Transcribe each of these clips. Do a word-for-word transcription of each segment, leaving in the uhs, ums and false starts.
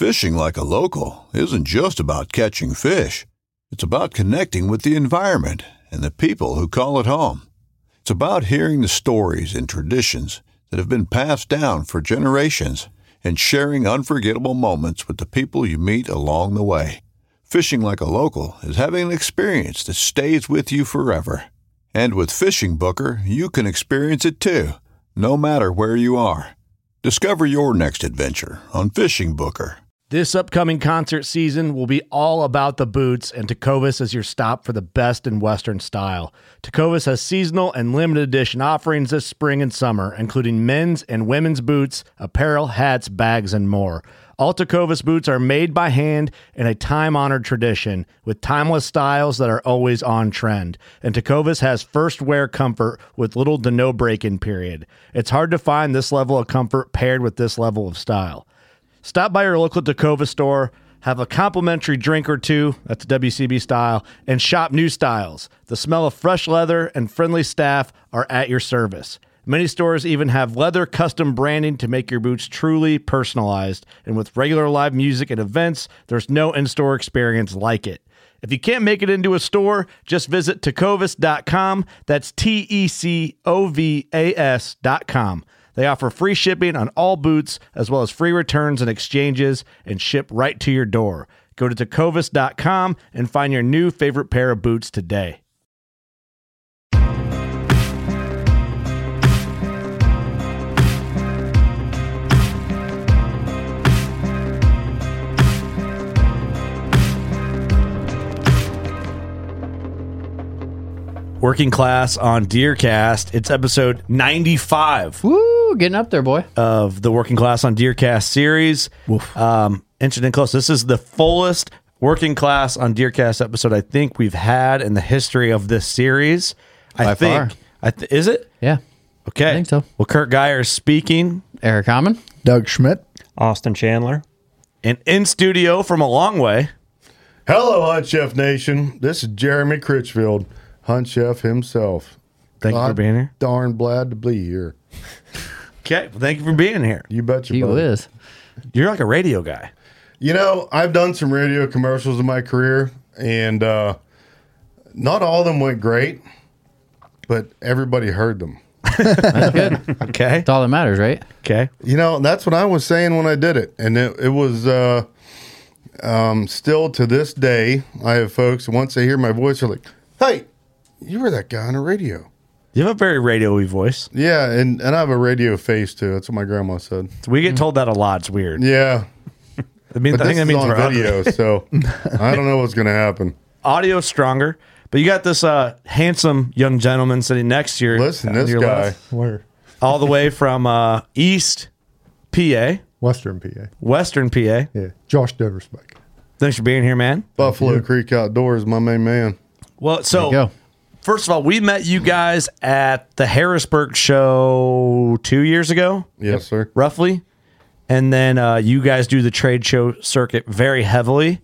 Fishing like a local isn't just about catching fish. It's about connecting with the environment and the people who call it home. It's about hearing the stories and traditions that have been passed down for generations and sharing unforgettable moments with the people you meet along the way. Fishing like a local is having an experience that stays with you forever. And with Fishing Booker, you can experience it too, no matter where you are. Discover your next adventure on Fishing Booker. This upcoming concert season will be all about the boots, and Tecovas is your stop for the best in Western style. Tecovas has seasonal and limited edition offerings this spring and summer, including men's and women's boots, apparel, hats, bags, and more. All Tecovas boots are made by hand in a time-honored tradition with timeless styles that are always on trend. And Tecovas has first wear comfort with little to no break-in period. It's hard to find this level of comfort paired with this level of style. Stop by your local Tecovas store, have a complimentary drink or two, that's W C B style, and shop new styles. The smell of fresh leather and friendly staff are at your service. Many stores even have leather custom branding to make your boots truly personalized. And with regular live music and events, there's no in-store experience like it. If you can't make it into a store, just visit tecovas dot com. That's T E C O V A S dot com. They offer free shipping on all boots, as well as free returns and exchanges, and ship right to your door. Go to tecovas dot com and find your new favorite pair of boots today. Working Class on Deercast. It's episode ninety-five. Woo, getting up there, boy. Of the Working Class on Deercast series. Um, inching in close. This is the fullest Working Class on Deercast episode I think we've had in the history of this series. I By think. far. I th- is it? Yeah. Okay. I think so. Well, Kurt Geyer is speaking. Eric Hammond. Doug Schmidt. Austin Chandler. And in studio from a long way. Hello, Hunt Chef Nation. This is Jeremy Critchfield, Hunt Chef himself. Thank you for being here. Darn glad to be here. Okay. Well, thank you for being here. You betcha, He buddy. is. You're like a radio guy. You know, I've done some radio commercials in my career, and uh, not all of them went great, but everybody heard them. That's good. Okay. That's all that matters, right? Okay. You know, that's what I was saying when I did it. And it, it was uh, um, still to this day, I have folks, once they hear my voice, they're like, hey, you were that guy on the radio. You have a very radio-y voice. Yeah, and, and I have a radio face, too. That's what my grandma said. We get told that a lot. It's weird. Yeah. I mean, But I think this that is means on we're ugly. video, so I don't know what's going to happen. Audio stronger, but you got this uh, handsome young gentleman sitting next to you. Listen, to this your guy. left, Where? all the way from uh, East P A, Western P A. Western P A. Yeah. Josh Deversbeck. Thanks for being here, man. Buffalo Creek Outdoors, my main man. Well, There so you go. first of all, we met you guys at the Harrisburg show two years ago, Yes, sir. roughly. And then uh, you guys do the trade show circuit very heavily.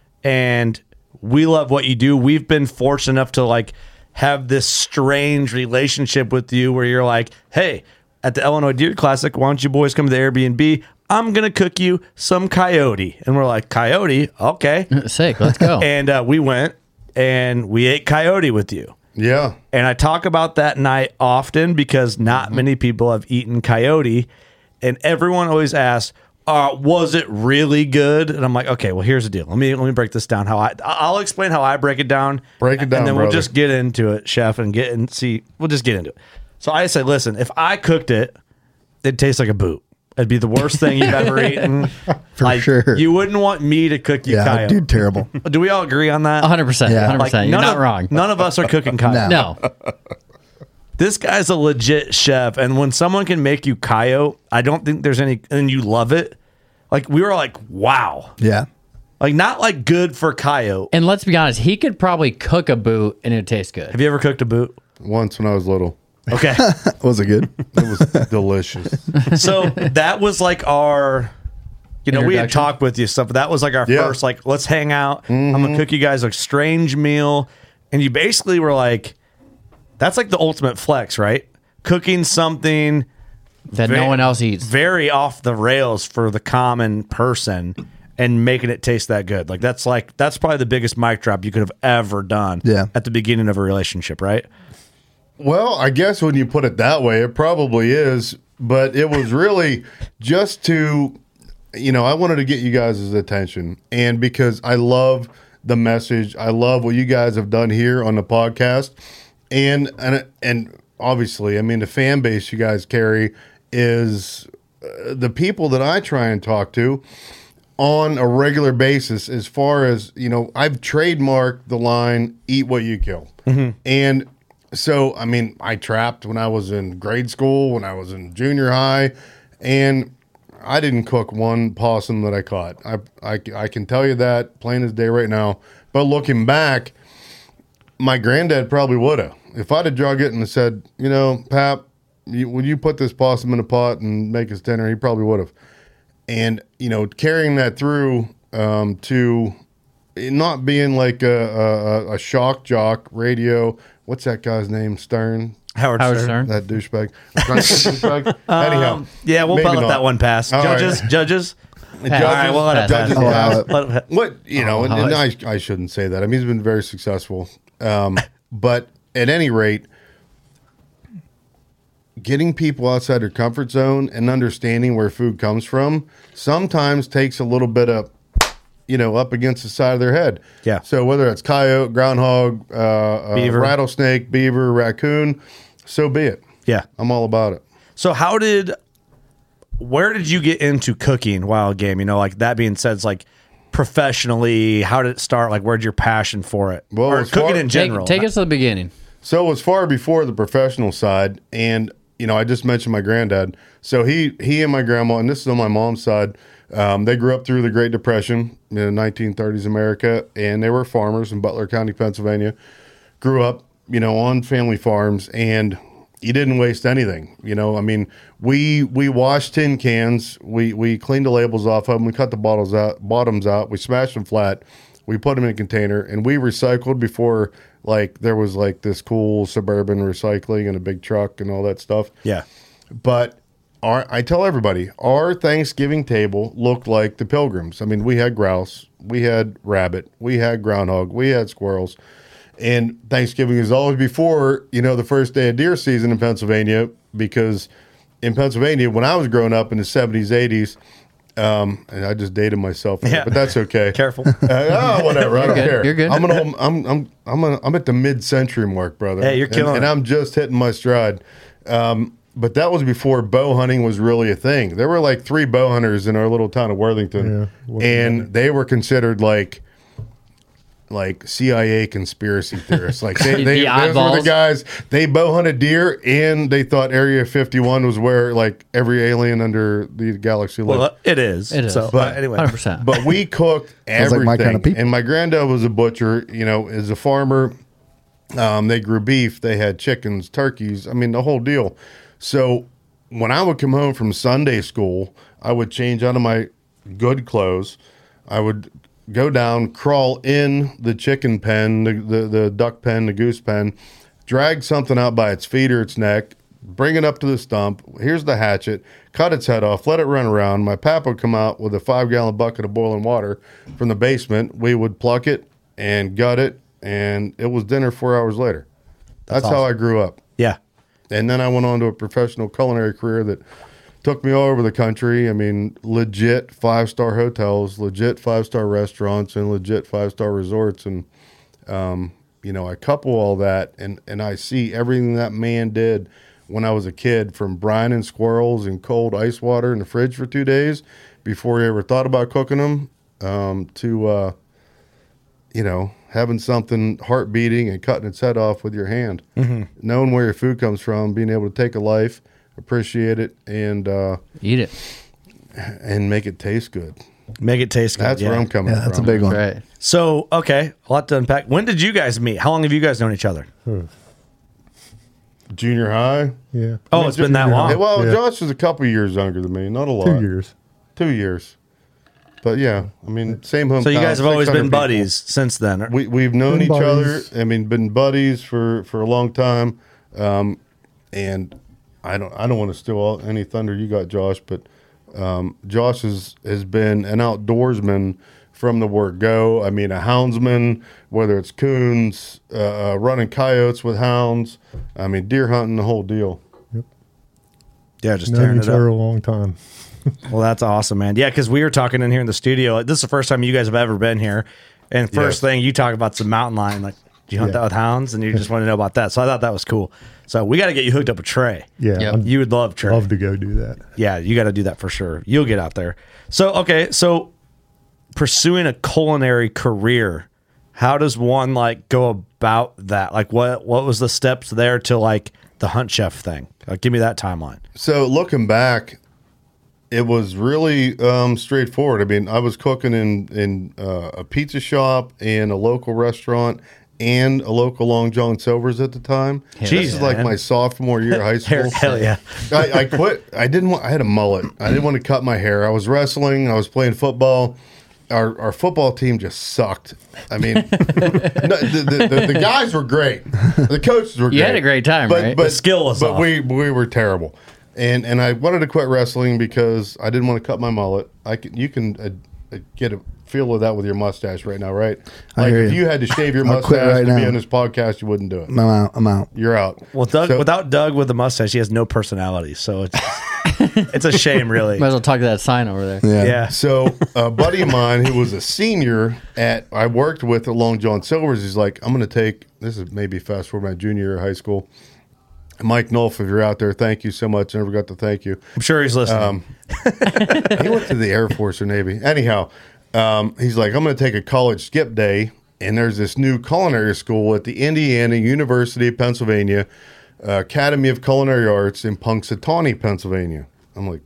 And we love what you do. We've been fortunate enough to like have this strange relationship with you where you're like, hey, at the Illinois Deer Classic, why don't you boys come to the Airbnb? I'm going to cook you some coyote. And we're like, coyote? Okay. Sick. Let's go. And uh, we went and we ate coyote with you. Yeah. And I talk about that night often because not many people have eaten coyote. And everyone always asks, uh, was it really good? And I'm like, okay, well, here's the deal. Let me let me break this down. How I I'll explain how I break it down. Break it down, and then we'll brother. just get into it, chef, and get and see. We'll just get into it. So I say, listen, if I cooked it, it'd taste like a boot. It'd be the worst thing you've ever eaten. For like, sure. You wouldn't want me to cook you Yeah, coyote. dude, terrible. Do we all agree on that? one hundred percent. Yeah. one hundred percent. You're none not of, wrong. None of us are cooking coyote. No. This guy's a legit chef, and when someone can make you coyote, I don't think there's any, and you love it. Like, we were like, wow. Yeah. Like, not like good for coyote. And let's be honest, he could probably cook a boot and it'd taste good. Have you ever cooked a boot? Once when I was little. Okay. Was it good? It was delicious. So that was like our, you know, we had Introduction. talked with you stuff, but that was like our Yeah. first, like, let's hang out. Mm-hmm. I'm going to cook you guys a strange meal. And you basically were like, that's like the ultimate flex, right? Cooking something That Ve- no one else eats. very off the rails for the common person. and making it taste that good. Like that's like that's probably the biggest mic drop you could have ever done. Yeah. At the beginning of a relationship, right? Well, I guess when you put it that way, it probably is. But it was really just to, you know, I wanted to get you guys' attention. And because I love the message, I love what you guys have done here on the podcast. And, and, and obviously, I mean, the fan base you guys carry is uh, the people that I try and talk to on a regular basis. As far as, you know, I've trademarked the line, eat what you kill. Mm-hmm. And so, I mean, I trapped when I was in grade school, when I was in junior high, and I didn't cook one possum that I caught. I, I, I can tell you that plain as day right now. But looking back, my granddad probably would have. If I'd have drug it and said, you know, Pap, you, would you put this possum in a pot and make us dinner? He probably would have. And, you know, carrying that through um, to not being like a, a, a shock jock radio. What's that guy's name? Stern? Howard, Howard Stern. Stern. That douchebag. douchebag? Anyhow. Um, yeah, we'll maybe let not. that one pass. All Judges, right. judges. Judges, All right, we'll let it pass. judges I'll pass. allow it. Let it- What, you know, and, Oh, and I, I shouldn't say that. I mean, he's been very successful. Um, but at any rate, getting people outside their comfort zone and understanding where food comes from sometimes takes a little bit of, you know, up against the side of their head. Yeah. So whether it's coyote, groundhog, uh, uh, Beaver. rattlesnake, beaver, raccoon, so be it. Yeah. I'm all about it. So how did, where did you get into cooking wild game? You know, like that being said, it's like professionally, how did it start? Like where'd your passion for it? Well, or as cooking far- in Take, general. take us to the beginning. So it was far before the professional side, and you know, I just mentioned my granddad. So he he and my grandma, and this is on my mom's side. Um, they grew up through the Great Depression in the nineteen thirties America, and they were farmers in Butler County, Pennsylvania. Grew up, you know, on family farms, and you didn't waste anything. You know, I mean, we we washed tin cans, we we cleaned the labels off of them, we cut the bottles out, bottoms out, we smashed them flat, we put them in a container, and we recycled before like there was like this cool suburban recycling and a big truck and all that stuff. yeah. But our, I tell everybody, our Thanksgiving table looked like the Pilgrims. I mean, we had grouse, we had rabbit, we had groundhog, we had squirrels. And Thanksgiving is always before, you know, the first day of deer season in Pennsylvania, because in Pennsylvania, when I was growing up in the seventies, eighties, um, and I just dated myself, Yeah. but that's okay. Careful. Uh, oh, whatever. I don't good. care. You're good. I'm an old, I'm I'm I'm a, I'm at the mid-century mark, brother. Hey, you're And- killing and, it. I'm just hitting my stride. Um, but that was before bow hunting was really a thing. There were like three bow hunters in our little town of Worthington, Yeah, Worthington. and they were considered like like C I A conspiracy theorists. Like they, The they those were the oddballs. guys. They bow hunted deer, and they thought Area fifty-one was where like every alien under the galaxy lived. Well, it is. It is. So, but anyway. one hundred percent. But we cooked Sounds like everything. my kind of people. And my granddad was a butcher, you know, as a farmer. Um, they grew beef, they had chickens, turkeys, I mean, the whole deal. So when I would come home from Sunday school, I would change out of my good clothes. I would go down, crawl in the chicken pen, the, the, the duck pen, the goose pen, drag something out by its feet or its neck, bring it up to the stump. Here's the hatchet, cut its head off, let it run around. My pap would come out with a five gallon bucket of boiling water from the basement. We would pluck it and gut it, and it was dinner four hours later. That's, how I grew up. Yeah. And then I went on to a professional culinary career that took me all over the country. I mean, legit five-star hotels, legit five-star restaurants, and legit five-star resorts. And, um, you know, I couple all that, and, and I see everything that man did when I was a kid, from brining squirrels in cold ice water in the fridge for two days before he ever thought about cooking them, um, to, uh, you know, having something heart beating and cutting its head off with your hand, mm-hmm. knowing where your food comes from, being able to take a life, appreciate it, and uh, Eat it. and make it taste good. Make it taste good. That's yeah. where I'm coming Yeah, that's a from. big one. Right. So, okay, a lot to unpack. When did you guys meet? How long have you guys known each other? Junior high. Yeah. Oh, it's been that junior long. Hey, well, Yeah. Josh is a couple years younger than me, not a lot. Two years. Two years. But yeah, I mean, same hometown. So you guys have always six hundred been people. buddies since then. We we've known Been each buddies. other. I mean, been buddies for, for a long time. Um, and I don't I don't want to steal all, any thunder you got, Josh, but Um, Josh has, has been an outdoorsman from the word go. I mean, a houndsman, whether it's coons, uh, uh, running coyotes with hounds. I mean, deer hunting, the whole deal. Yeah, just Known tearing each it up. other a long time. Well, that's awesome, man. Yeah, because we were talking in here in the studio. This is the first time you guys have ever been here. And first Yes. thing you talk about is the mountain lion. Like, do you hunt Yeah. that with hounds? And you just want to know about that. So I thought that was cool. So we got to get you hooked up with Trey. Yeah, Yep. I'd You would love Trey. love to go do that. Yeah, you got to do that for sure. You'll get out there. So, okay, so pursuing a culinary career, how does one like go about that? Like, what what was the steps there to like the Hunt Chef thing? Like, give me that timeline. So looking back, it was really um, straightforward. I mean, I was cooking in in uh, a pizza shop and a local restaurant and a local Long John Silver's at the time. Jeez, this is like man. my sophomore year of high school. Hell yeah. I, I quit. I didn't want. I had a mullet. I didn't want to cut my hair. I was wrestling. I was playing football. Our our football team just sucked. I mean, no, the, the, the, the guys were great. The coaches were. You great. had a great time, but, right? But The skill was But off. we we were terrible. And and I wanted to quit wrestling because I didn't want to cut my mullet. I can, you can uh, uh, get a feel of that with your mustache right now, right? I Like hear if you. you had to shave your I'll quit mustache right to be now. on this podcast, you wouldn't do it. I'm out. I'm out. You're out. Well, Doug, So- without Doug with the mustache, he has no personality. So it's it's a shame, really. Might as well talk to that sign over there. Yeah. Yeah. So a buddy of mine who was a senior at I worked with at Long John Silver's, he's like, I'm going to take this is maybe fast forward my junior year of high school. Mike Nolf, if you're out there, thank you so much. I never got to thank you. I'm sure he's listening. Um, he went to the Air Force or Navy. Anyhow, um, he's like, I'm going to take a college skip day, and there's this new culinary school at the Indiana University of Pennsylvania uh, Academy of Culinary Arts in Punxsutawney, Pennsylvania. I'm like,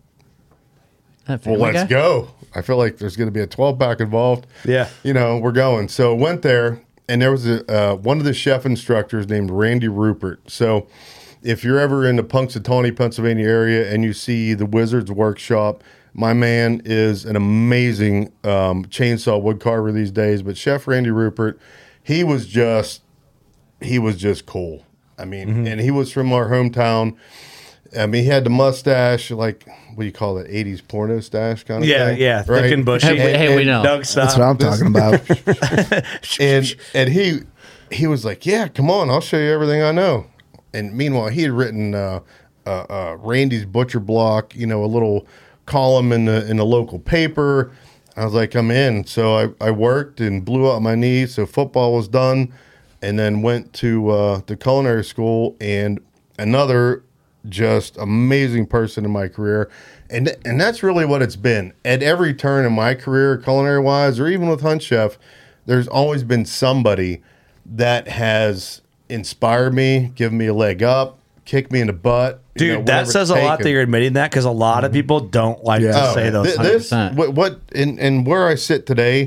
That well, Family let's Guy? go. I feel like there's going to be a twelve pack involved. Yeah. You know, we're going. So went there, and there was a uh, one of the chef instructors named Randy Rupert. So if you're ever in the Punxsutawney, Pennsylvania area and you see the Wizards Workshop, my man is an amazing um, chainsaw wood carver these days. But Chef Randy Rupert, he was just, he was just cool. I mean, Mm-hmm. and he was from our hometown. I mean, he had the mustache, like, what do you call it, eighties porno stash kind of yeah, thing? yeah. Thick and bushy. Hey, hey, And- we know. Doug style. That's what I'm talking about. and and he he was like, yeah, come on, I'll show you everything I know. And meanwhile, he had written uh, uh, uh, Randy's Butcher Block, you know, a little column in the in the local paper. I was like, I'm in. So I, I worked and blew out my knee. So football was done, and then went to uh, the culinary school. And another just amazing person in my career. And and that's really what it's been. At every turn in my career, culinary wise, or even with Hunt Chef, there's always been somebody that has inspired me, given me a leg up, kicked me in the butt. you Dude, know, that whatever says a it's lot that taken. you're admitting that because a lot of people don't like to Yeah. say those. Th- things. this one hundred percent. what, what and and where I sit today,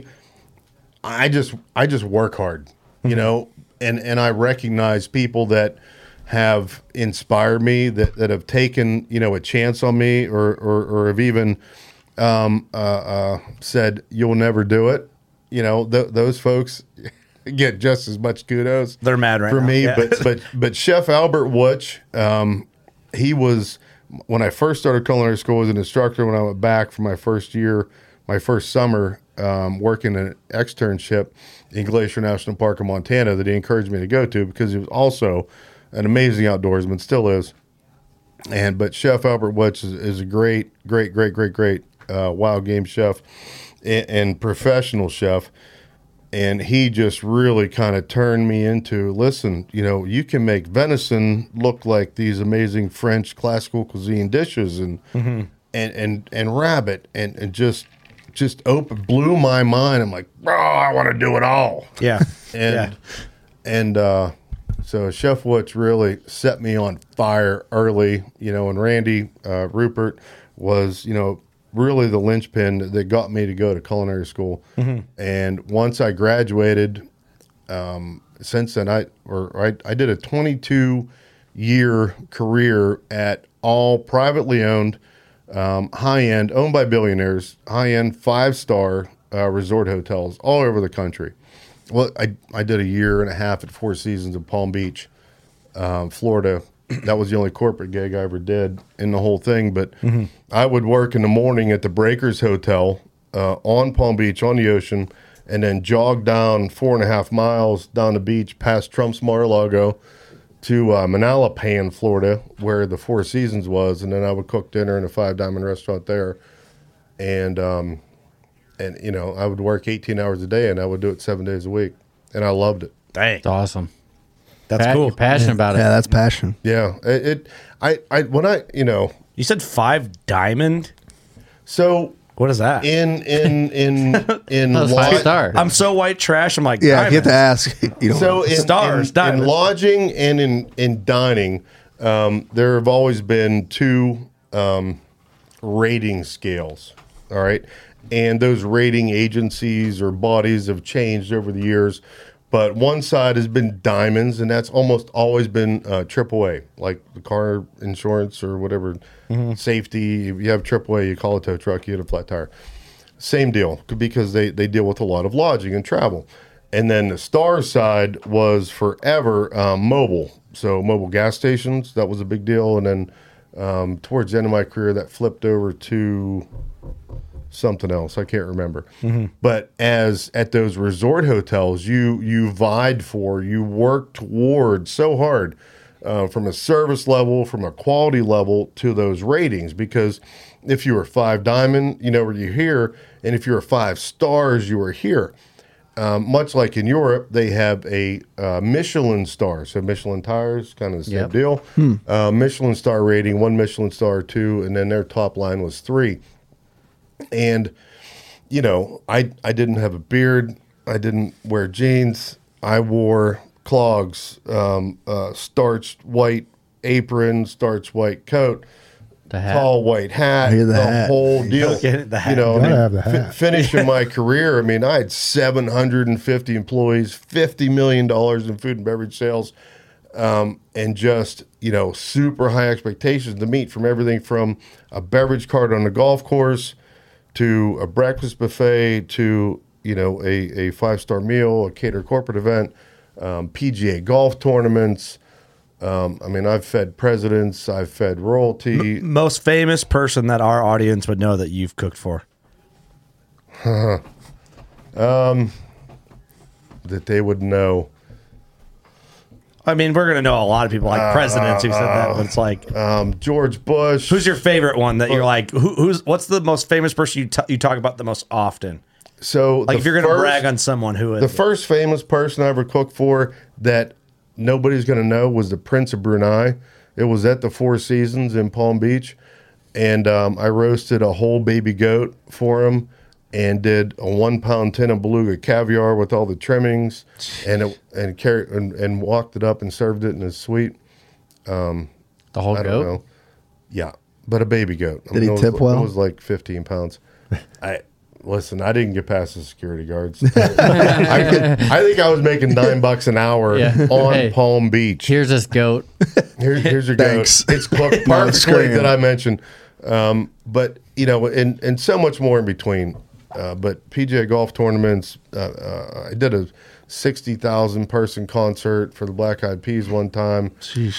I just I just work hard, you know, and and I recognize people that have inspired me, that, that have taken, you know, a chance on me, or or, or have even um, uh, uh, said you'll never do it. You know, th- those folks get just as much kudos. They're mad right for now. me, Yeah. but but but Chef Albert Wutch, um, he was when I first started culinary school as an instructor. When I went back for my first year, my first summer um, working an externship in Glacier National Park in Montana, that he encouraged me to go to because he was also an amazing outdoorsman, still is. And but Chef Albert Wutch is, is a great, great, great, great, great uh, wild game chef and, and professional chef. And he just really kind of turned me into, listen, you know, you can make venison look like these amazing French classical cuisine dishes, and Mm-hmm. and, and and rabbit, and, and just just open blew my mind. I'm like, oh, I want to do it all. Yeah. And yeah. and uh, so Chef Wutch really set me on fire early, you know, and Randy uh, Rupert was, you know, really the linchpin that got me to go to culinary school. Mm-hmm. And once I graduated, um, since then I or I, I did a twenty-two year career at all privately owned, um, high end, owned by billionaires, high end five star uh, resort hotels all over the country. Well, I I did a year and a half at Four Seasons in Palm Beach, um, Florida, that was the only corporate gig I ever did in the whole thing. But mm-hmm. I would work in the morning at the Breakers Hotel uh, on Palm Beach on the ocean, and then jog down four and a half miles down the beach past Trump's Mar-a-Lago to uh, Manalapan, Florida, where the Four Seasons was, and then I would cook dinner in a Five Diamond restaurant there, and um, and you know I would work eighteen hours a day, and I would do it seven days a week, and I loved it. Dang, It's awesome. that's Pa- cool. You're passionate about it. Yeah, that's passion. Yeah, it, it I I when I you know You said Five Diamond. so What is that? in in in in That was five lodge- star. I'm so white trash. I'm like, Yeah, if you have to diamonds. ask, you know. So in, Stars, in, in diamonds. lodging and in in dining, um, there have always been two um, rating scales. All right, and those rating agencies or bodies have changed over the years. But one side has been diamonds, and that's almost always been uh, triple A, like the car insurance or whatever, safety. If you have triple A, you call a tow truck, you get a flat tire. Same deal, because they, they deal with a lot of lodging and travel. And then the star side was forever um, mobile. So mobile gas stations, that was a big deal. And then um, towards the end of my career, that flipped over to something else. I can't remember. But as at those resort hotels, you you vied for, you worked toward so hard uh, from a service level, from a quality level to those ratings. Because if you were five diamond, you know where you're here, and if you're five stars, you were here. Um, much like in Europe, they have a uh, Michelin star. So Michelin tires, kind of the same Yep. deal. Uh, Michelin star rating, one Michelin star, two, and then their top line was three. And, you know, I, I didn't have a beard. I didn't wear jeans. I wore clogs, um, uh, starched white apron, starched white coat, The hat. tall white hat, I hear the the hat. whole deal. Get the hat. You know, I Gotta mean, have the fi- hat. finishing my career, I mean, I had seven hundred fifty employees, fifty million dollars in food and beverage sales, um, and just, you know, super high expectations to meet, from everything from a beverage cart on the golf course to a breakfast buffet to, you know, a, a five-star meal, a catered corporate event, um, P G A golf tournaments. Um, I mean, I've fed presidents, I've fed royalty. Most famous person that our audience would know that you've cooked for. That they would know. I mean, we're gonna know a lot of people, like presidents who said that. But it's like, Um, George Bush. who's your favorite one that you're like? Who, who's what's the most famous person you t- you talk about the most often? So Like, the if you're gonna first- brag on someone, who is the it? first famous person I ever cooked for that nobody's going to know was the Prince of Brunei. It was at the Four Seasons in Palm Beach, and um, I roasted a whole baby goat for him, and did a one pound tin of beluga caviar with all the trimmings, and it, and carried and, and walked it up and served it in his suite. The whole I don't goat. know. Yeah, but a baby goat. I Did he it was, tip well? It was like fifteen pounds. I listen. I didn't get past the security guards. I, could, I think I was making nine bucks an hour Yeah. on Hey. Palm Beach. Here's this goat. Here, here's your Thanks. goat. It's cooked No, perfectly scream. that I mentioned. Um, but you know, and and so much more in between. Uh, but P G A golf tournaments. Uh, uh, I did a sixty thousand person concert for the Black Eyed Peas one time.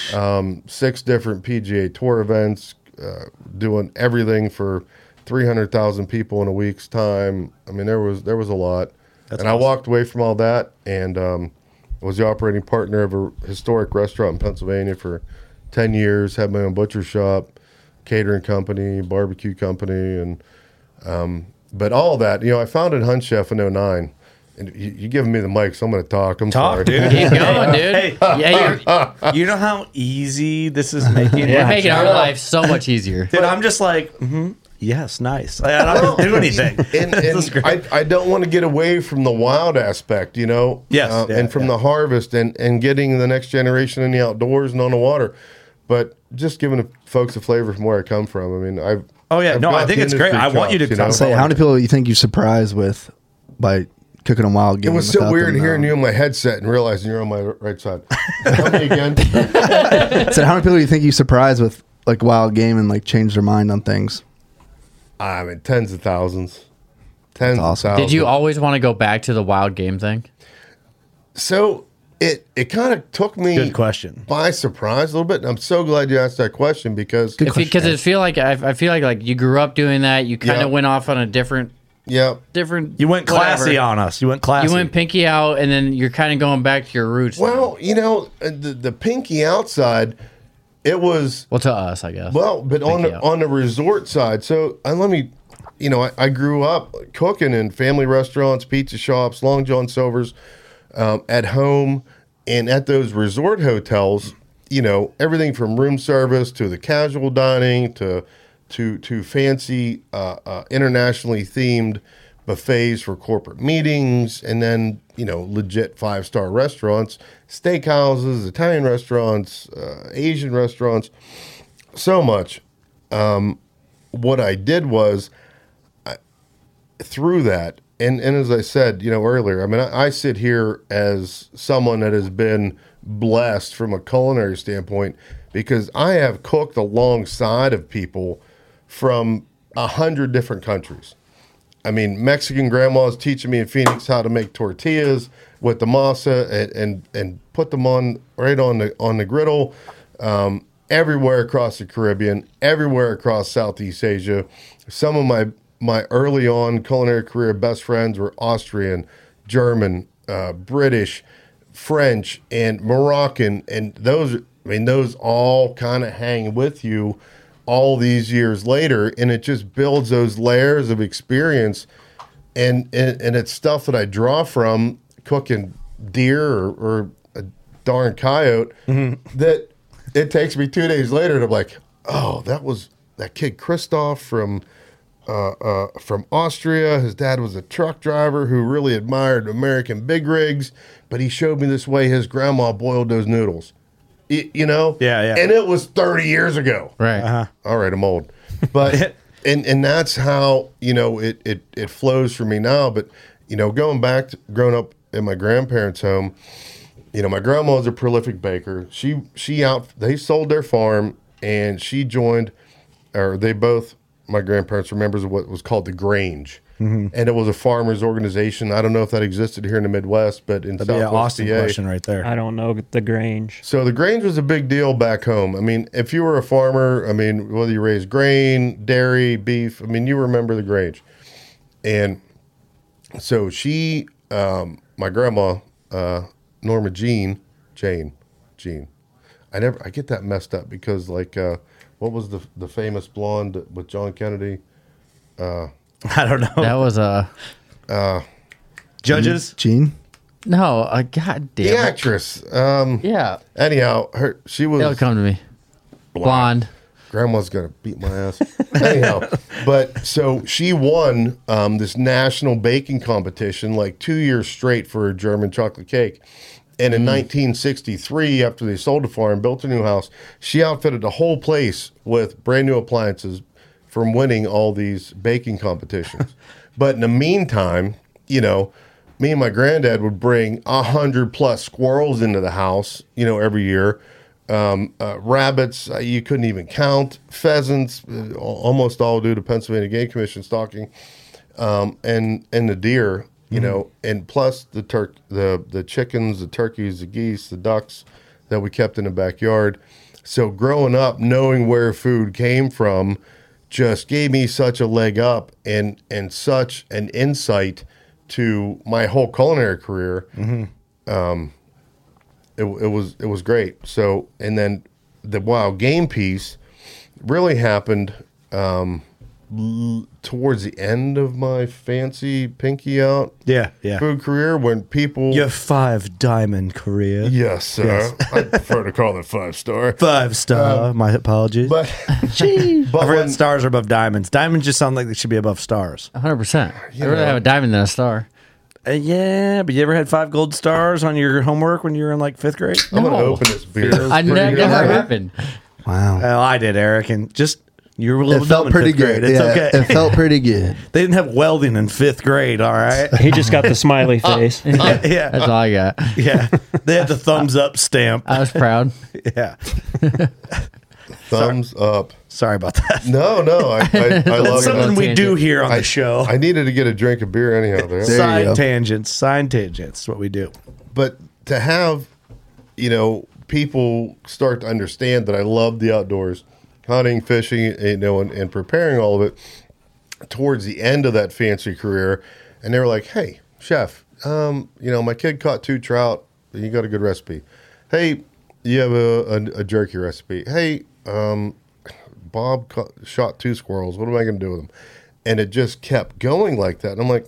Um, six different P G A Tour events, uh, doing everything for three hundred thousand people in a week's time. I mean, there was there was a lot, That's and I awesome. walked away from all that and um, was the operating partner of a historic restaurant in Pennsylvania for ten years. Had my own butcher shop, catering company, barbecue company, and um, but all that, you know, I founded Hunt Chef in oh nine. And you, you giving me the mic, so I'm going to talk. I'm Talk, sorry. dude. Keep going, dude. Hey. Yeah, you're, You know how easy this is making. you're my making our job? life so much easier. Dude, I'm just like, mm-hmm, yes, nice. I, I don't do anything. and, This and is great. I, I don't want to get away from the wild aspect, you know, Yes, uh, yeah, and from yeah. the harvest and, and getting the next generation in the outdoors and on the water, but just giving the folks a flavor from where I come from. I mean, I've Oh, yeah. I've No, I got think the it's great. industry I want you to chops, come. know? Say, how many people do you think you surprised with by cooking a wild game? It was so without weird them hearing you knowing? on my headset and realizing you're on my right side. Tell me again. Said, how many people do you think you surprised with like wild game and like changed their mind on things? I mean, tens of thousands. Tens That's awesome. of thousands. Did you always want to go back to the wild game thing? So it it kind of took me Good question. by surprise a little bit. And I'm so glad you asked that question because Because I feel like I, I feel like like you grew up doing that. You kind of Yeah. went off on a different yeah, different. You went classy whatever. on us. You went classy. You went pinky out, and then you're kind of going back to your roots. now. well, you know, uh, the the pinky outside, it was well, to us, I guess. well, but on Pinky the, out. on the resort side. So uh, let me, you know, I, I grew up cooking in family restaurants, pizza shops, Long John Silver's, um, at home, and at those resort hotels. You know, everything from room service to the casual dining to to to fancy uh, uh, internationally themed buffets for corporate meetings, and then you know legit five star restaurants, steakhouses, Italian restaurants, uh, Asian restaurants, so much. Um, what I did was I, through that, and and as I said, you know earlier, I mean I, I sit here as someone that has been blessed from a culinary standpoint because I have cooked alongside of people from a hundred different countries. I mean, Mexican grandma's teaching me in Phoenix how to make tortillas with the masa and and, and put them on right on the on the griddle. Um, everywhere across the Caribbean, everywhere across Southeast Asia. Some of my my early on culinary career best friends were Austrian, German, uh, British, French, and Moroccan, and those I mean those all kind of hang with you all these years later, and it just builds those layers of experience, and and, and it's stuff that I draw from cooking deer or, or a darn coyote that it takes me two days later to be like, oh, that was that kid Christoph from uh, uh, from Austria. His dad was a truck driver who really admired American big rigs, but he showed me this way his grandma boiled those noodles. Y- you know, Yeah, yeah. and it was thirty years ago. right. Uh-huh. All right, I'm old, but and and that's how you know it it it flows for me now. But you know, going back to growing up in my grandparents' home, you know, my grandma was a prolific baker. She she out they sold their farm and she joined, or they both my grandparents were members of what was called the Grange, and it was a farmers organization. I don't know if that existed here in the Midwest, but in That'd be an Southwest Austin P A. question right there. I don't know the Grange. So the Grange was a big deal back home. I mean, if you were a farmer, I mean, whether you raised grain, dairy, beef, I mean, you remember the Grange. And so she, um, my grandma, uh, Norma Jean, Jane, Jean. I never, I get that messed up because like, uh, what was the the famous blonde with John Kennedy? I don't know. That was a Judges? Gene. no. A god damn The it. actress. Um, Yeah, anyhow, her she was it'll come to me. Blonde. Grandma's gonna beat my ass. Anyhow, but so she won um, this national baking competition like two years straight for a German chocolate cake. And in nineteen sixty-three, after they sold the farm, built a new house, she outfitted the whole place with brand new appliances from winning all these baking competitions. But in the meantime, you know, me and my granddad would bring a hundred plus squirrels into the house, you know, every year. Um, uh, rabbits, uh, you couldn't even count. Pheasants, uh, al- almost all due to Pennsylvania Game Commission stalking, um, and and the deer, you know, and plus the turk, the the chickens, the turkeys, the geese, the ducks that we kept in the backyard. So growing up, knowing where food came from, just gave me such a leg up and and such an insight to my whole culinary career. Um, it, it was it was great. So and then the wild game piece really happened um, l- towards the end of my fancy pinky out Yeah, yeah. food career when people Your five diamond career. yes sir I prefer to call it five star Five star. My apologies. but but I forgot when, stars are above diamonds. Diamonds just sound like they should be above stars. one hundred percent. I'd rather know. have a diamond than a star. Uh, yeah, but you ever had five gold stars on your homework when you were in like fifth grade? I'm gonna No. open this beer. I Pretty ne- good. never happened. Wow. Well, I did, Eric, and just you were a It little dumb felt in pretty fifth grade. good. It's Yeah, okay. it felt pretty good. They didn't have welding in fifth grade. All right. He just got the smiley face. yeah, That's all I got. yeah. They had the thumbs up stamp. I was proud. Yeah. Thumbs up. Sorry about that. No, no, I, I, I That's love something it. we do Tangent. here on I, the show. I needed to get a drink of beer anyhow. There. There you Side go. tangents. Side tangents. What we do. But to have, you know, people start to understand that I love the outdoors, hunting, fishing, you know, and, and preparing all of it towards the end of that fancy career. And they were like, hey, chef, um, you know, my kid caught two trout. You got a good recipe. Hey, you have a, a, a jerky recipe. Hey, um, Bob caught, shot two squirrels. What am I going to do with them? And it just kept going like that. And I'm like,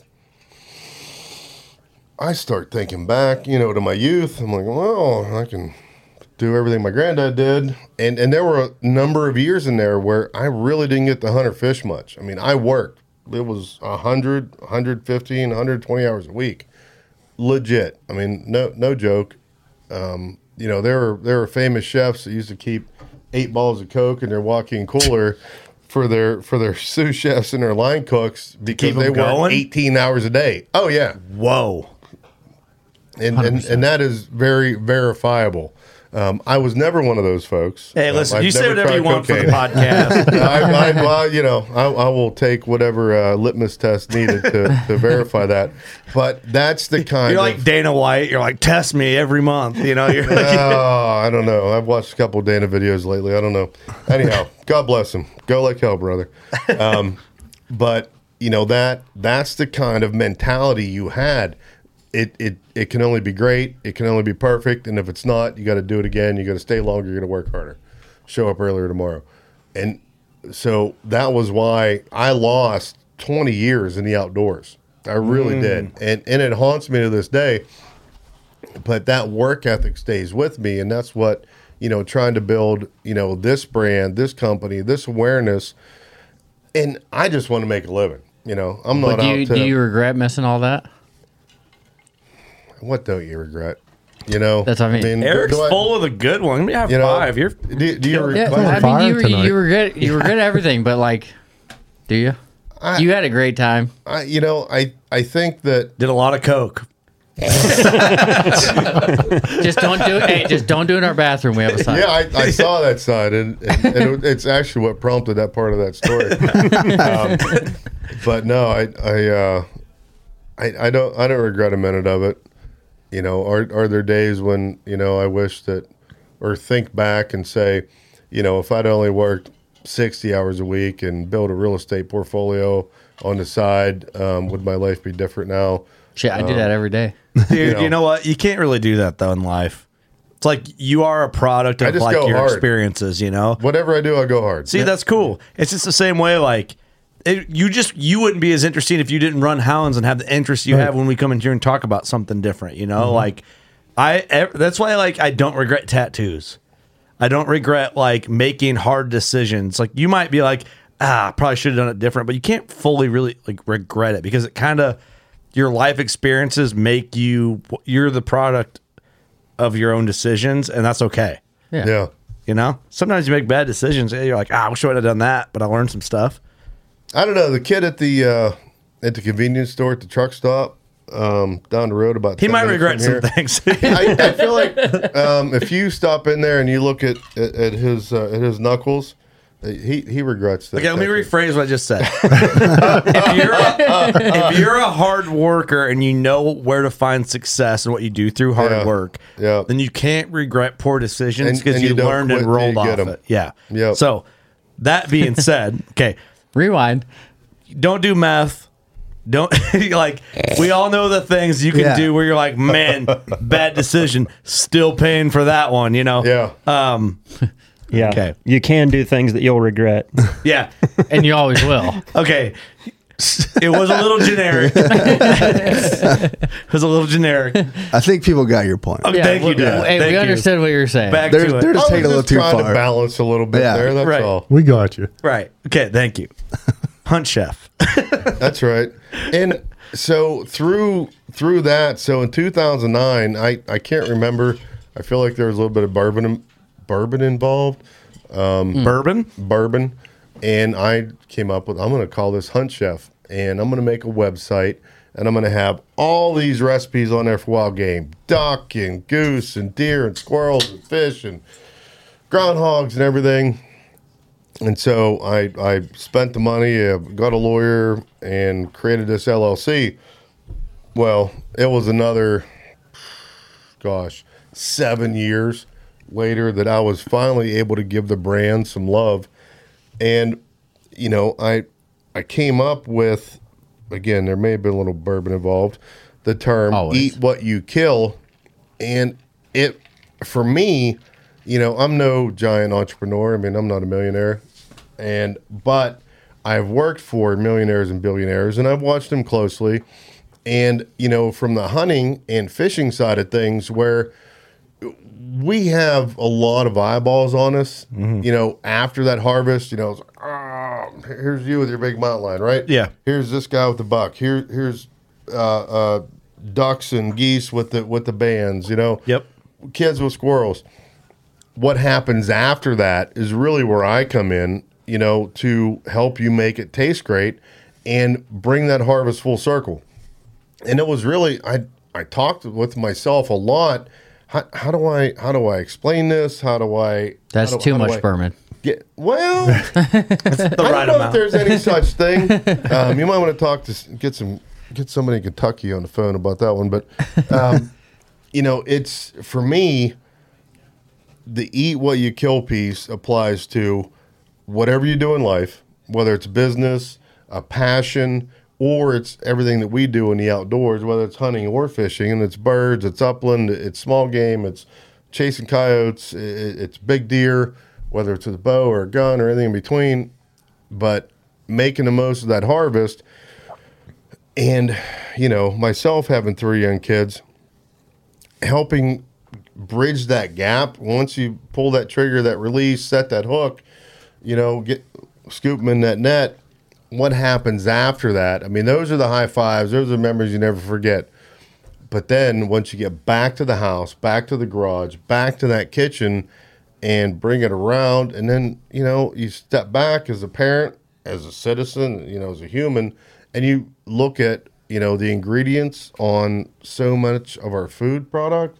I start thinking back, you know, to my youth. I'm like, well, I can do everything my granddad did. And and there were a number of years in there where I really didn't get to hunt or fish much. I mean, I worked. It was one hundred, one fifteen, one hundred twenty hours a week. Legit. I mean, no no joke. Um, you know, there were, there were famous chefs that used to keep eight bottles of Coke in their walk-in cooler for their for their sous chefs and their line cooks because keep they them work going? eighteen hours a day. Oh, yeah. Whoa. And, and and that is very verifiable. Um, I was never one of those folks. Hey, Um, listen, I've you say never whatever you tried want for the cocaine. podcast. I, I, well, you know, I, I will take whatever uh, litmus test needed to, to verify that. But that's the kind You're of. like Dana White. You're like, test me every month. You know, you're like, Oh, I don't know. I've watched a couple Dana videos lately. I don't know. Anyhow, God bless him. Go like hell, brother. Um, but you know that that's the kind of mentality you had. It it it can only be great. It can only be perfect. And if it's not, you got to do it again. You got to stay longer. You're going to work harder. Show up earlier tomorrow. And so that was why I lost twenty years in the outdoors. I really Mm. did. And and it haunts me to this day. But that work ethic stays with me, and that's what, you know, trying to build, you know, this brand, this company, this awareness, and I just want to make a living. You know, I'm not But do out you, to. do you regret missing all that? What don't you regret? You know, That's what I mean. Eric's do I- full of the good one. Let me have you know, five. You're do, do you Yeah, regret? on I mean, fire you, tonight. you regret you regret everything, but like, do you? I- you had a great time. I, you know, I I think that did a lot of coke. Just don't do it. Hey, just don't do it in our bathroom. We have a sign. yeah, I, I saw that side, and, and, and it, it's actually what prompted that part of that story. um, but no, I I, uh, I I don't I don't regret a minute of it. You know, are are there days when, you know, I wish that, or think back and say, you know, if I'd only worked sixty hours a week and built a real estate portfolio on the side, um, would my life be different now? Shit, I do that every day. Dude, you know. know. what? You can't really do that though in life. It's like you are a product I of just like go your hard. experiences, you know? Whatever I do, I go hard. See, that's cool. It's just the same way, like, it, you just, you wouldn't be as interesting if you didn't run hounds and have the interest you have when we come in here and talk about something different, you know? Like, I, ev- that's why, like, I don't regret tattoos. I don't regret, like, making hard decisions. Like, you might be like, ah, probably should have done it different, but you can't fully really, like, regret it because it kind of, your life experiences make you, you're the product of your own decisions, and that's okay. Yeah. Yeah. You know, sometimes you make bad decisions. You're like, ah, I wish I would have done that, but I learned some stuff. I don't know. The kid at the uh, at the convenience store at the truck stop um, down the road about He ten might minutes regret from some here. things. I, I feel like um, if you stop in there and you look at at, at his uh, at his knuckles, uh, he he regrets that. Okay, let me that- rephrase what I just said. if, you're a, if you're a hard worker and you know where to find success and what you do through hard Yeah. work, Yeah. then you can't regret poor decisions And- because and you, you don't learned and quit till rolled you off get 'em. it. Yeah. Yep. So that being said, okay, Rewind. don't do meth. Don't like we all know the things you can Yeah. do where you're like, man, bad decision, still paying for that one, you know? Yeah. Um, Yeah. Okay. You can do things that you'll regret. yeah. And you always will. Okay. It was a little generic. It was a little generic. Okay, I think people got your point. thank you, we- Dad. Hey, Thank we you. understood what you were saying. Back They're, to it. they're just I taking a was little just too trying to far. balance a little bit Yeah. there. That's Right. all. We got you. Right. Okay, thank you. Hunt chef. That's right. And so through through that, so in two thousand nine, I I can't remember. I feel like there was a little bit of bourbon bourbon involved. Bourbon? bourbon, and I came up with, I'm going to call this Hunt Chef, and I'm going to make a website, and I'm going to have all these recipes on there for wild game, duck and goose and deer and squirrels and fish and groundhogs and everything. And so I I spent the money, uh, got a lawyer, and created this L L C. Well, it was another gosh, seven years later that I was finally able to give the brand some love. And, you know, I I came up with, again, there may have been a little bourbon involved, the term Always. eat what you kill. And it, for me, you know, I'm no giant entrepreneur. I mean, I'm not a millionaire. And, but I've worked for millionaires and billionaires, and I've watched them closely. And, you know, from the hunting and fishing side of things, where we have a lot of eyeballs on us, Mm-hmm. you know, after that harvest, you know, it's like, oh, here's you with your big mountain lion, right? Yeah. Here's this guy with the buck. Here, here's uh, uh, ducks and geese with the with the bands, you know. Yep. Kids with squirrels. What happens after that is really where I come in, you know, to help you make it taste great and bring that harvest full circle. And it was really, I I talked with myself a lot. How, how do I how do I explain this? How do I? That's how do, too how do much I bourbon. Get, well, The I right don't know amount. if there's any such thing. Um, you might want to talk to s- get some get somebody in Kentucky on the phone about that one. But um, you know, it's for me. The eat what you kill piece applies to whatever you do in life, whether it's business, a passion, or it's everything that we do in the outdoors, whether it's hunting or fishing, and it's birds, it's upland, it's small game, it's chasing coyotes, i- it's big deer, whether it's with a bow or a gun or anything in between, but making the most of that harvest. And, you know, myself having three young kids, helping bridge that gap. Once you pull that trigger, that release, set that hook, you know, get scoop them in that net. What happens after that? I mean, those are the high fives. Those are the memories you never forget. But then once you get back to the house, back to the garage, back to that kitchen, and bring it around, and then, you know, you step back as a parent, as a citizen, you know, as a human, and you look at, you know, the ingredients on so much of our food product.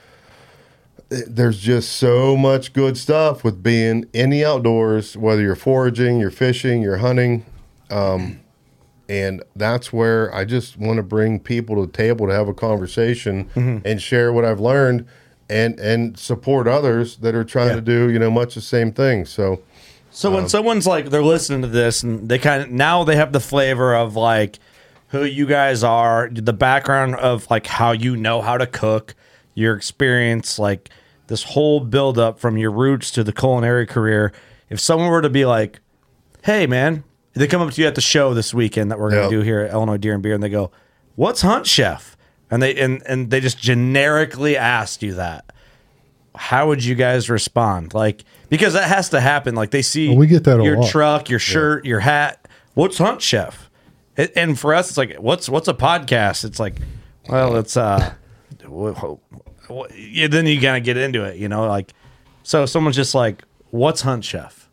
There's just so much good stuff with being in the outdoors, whether you're foraging, you're fishing, you're hunting. Um, and that's where I just want to bring people to the table to have a conversation Mm-hmm. and share what I've learned and, and support others that are trying Yeah. to do, you know, much the same thing. So, So when someone's like they're listening to this and they kind of now they have the flavor of like who you guys are, the background of like how you know how to cook, your experience, like this whole build up from your roots to the culinary career. If someone were to be like, "Hey, man," they come up to you at the show this weekend that we're going Yeah. to do here at Illinois Deer and Beer, and they go, "What's Hunt Chef?" And they and and they just generically asked you that. How would you guys respond? Like, because that has to happen. Like they see Well, we get that a your lot. truck, your shirt, your hat. What's Hunt Chef? It, and for us, it's like, what's what's a podcast? It's like, well, it's uh, wh- wh- yeah, then you gotta get into it, you know. Like, so someone's just like, what's Hunt Chef?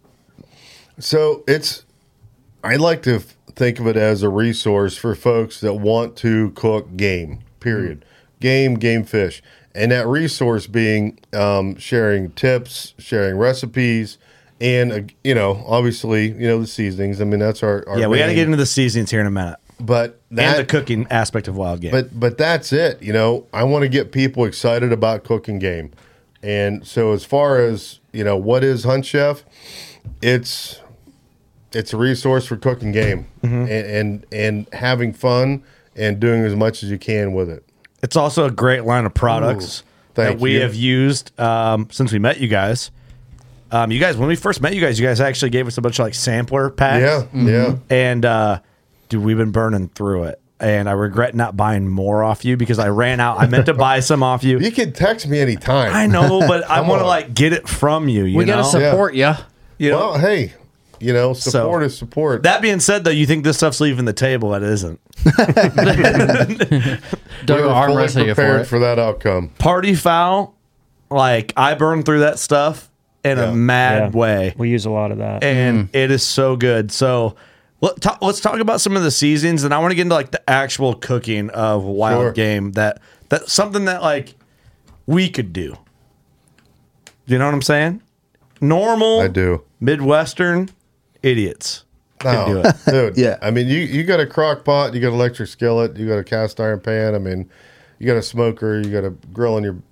So it's, I like to f- think of it as a resource for folks that want to cook game, period. Game, game fish. And that resource being um, sharing tips, sharing recipes, and, uh, you know, obviously, you know, the seasonings. I mean, that's our, our Yeah, we got to main- get into the seasons here in a minute, But that, and the cooking aspect of wild game. But but that's it. You know, I want to get people excited about cooking game. And so as far as, you know, what is Hunt Chef? It's it's a resource for cooking game and, and and having fun and doing as much as you can with it. It's also a great line of products Ooh, thank that we you. have used um, since we met you guys. Um, you guys, when we first met you guys, you guys actually gave us a bunch of like sampler packs. Yeah, yeah. And uh, dude, we've been burning through it. And I regret not buying more off you because I ran out. I meant to buy some off you. You can text me anytime. I know, but I Come want to on. like get it from you. You We know? got to support you. You know? Well, hey, you know, support is support. That being said, though, you think this stuff's leaving the table? It isn't. Doug we will were arm fully wrestle you for prepared it. for that outcome. Party foul, like I burned through that stuff in Yeah. a mad Yeah. way. We use a lot of that. And it is so good. So let, talk, let's talk about some of the seasons, and I want to get into like the actual cooking of wild Sure. game. That that's something that like we could do. You know what I'm saying? Normal, I do. Midwestern idiots could No, do it. dude. Yeah. I mean, you you got a crock pot, you got an electric skillet, you got a cast iron pan. I mean, you got a smoker, you got a grill in your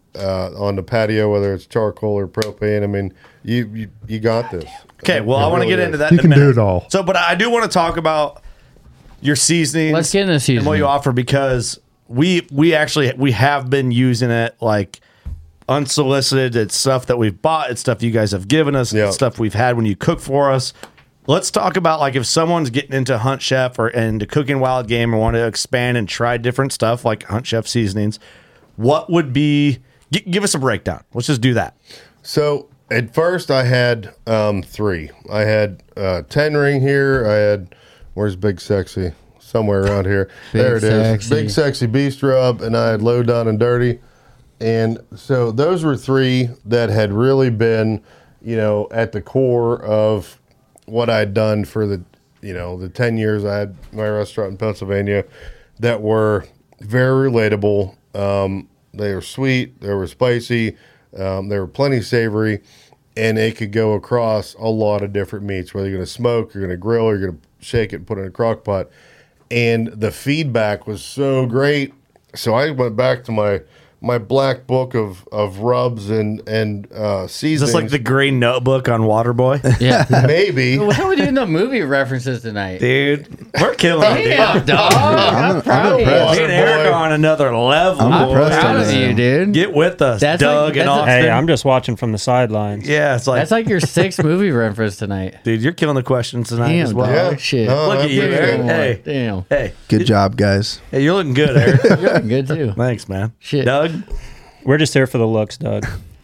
uh, on the patio, whether it's charcoal or propane. I mean, you you, you got this. Okay, well, It I want to really get is. into that You in a can do minute. it all. So, but I do want to talk about your seasonings. Let's get into the and what you seasoning. offer, because we we actually we have been using it like unsolicited. It's stuff that we've bought. It's stuff you guys have given us. Yeah. It's stuff we've had when you cook for us. Let's talk about like if someone's getting into Hunt Chef or into cooking wild game or want to expand and try different stuff like Hunt Chef seasonings. What would be? G- give us a breakdown. Let's just do that. So at first I had um, three. I had uh, ten ring here. I had where's Big Sexy? Somewhere around here. Big there it is. Sexy. Big Sexy Beast Rub, and I had Low Down and Dirty. And so those were three that had really been, you know, at the core of what I'd done for the, you know, the ten years I had my restaurant in Pennsylvania, that were very relatable. Um, they were sweet, they were spicy, um, they were plenty savory, and it could go across a lot of different meats, whether you're going to smoke, you're going to grill, you're going to shake it and put it in a crock pot. And the feedback was so great. So I went back to my my black book of, of rubs and and uh, Is seasonings. this like the green notebook on Waterboy? Yeah. Maybe. How are we doing the movie references tonight? Dude, we're killing it, dude. Damn, dog. I'm, I'm proud of impressed. you. Me and Eric are on another level. I'm boy. impressed Proud on of that. you, dude. Get with us, That's Doug like- and that's a- Austin. Hey, I'm just watching from the sidelines. yeah, it's like, That's like your sixth movie reference tonight. dude, you're killing the questions tonight as Damn, well. dog. Yeah. Shit. No, Look I at you, appreciate Eric. it. Hey, Damn. hey, Good job, guys. hey, you're looking good, Eric. You're looking good, too. Thanks, man. Shit. Doug, We're just here for the looks, Doug.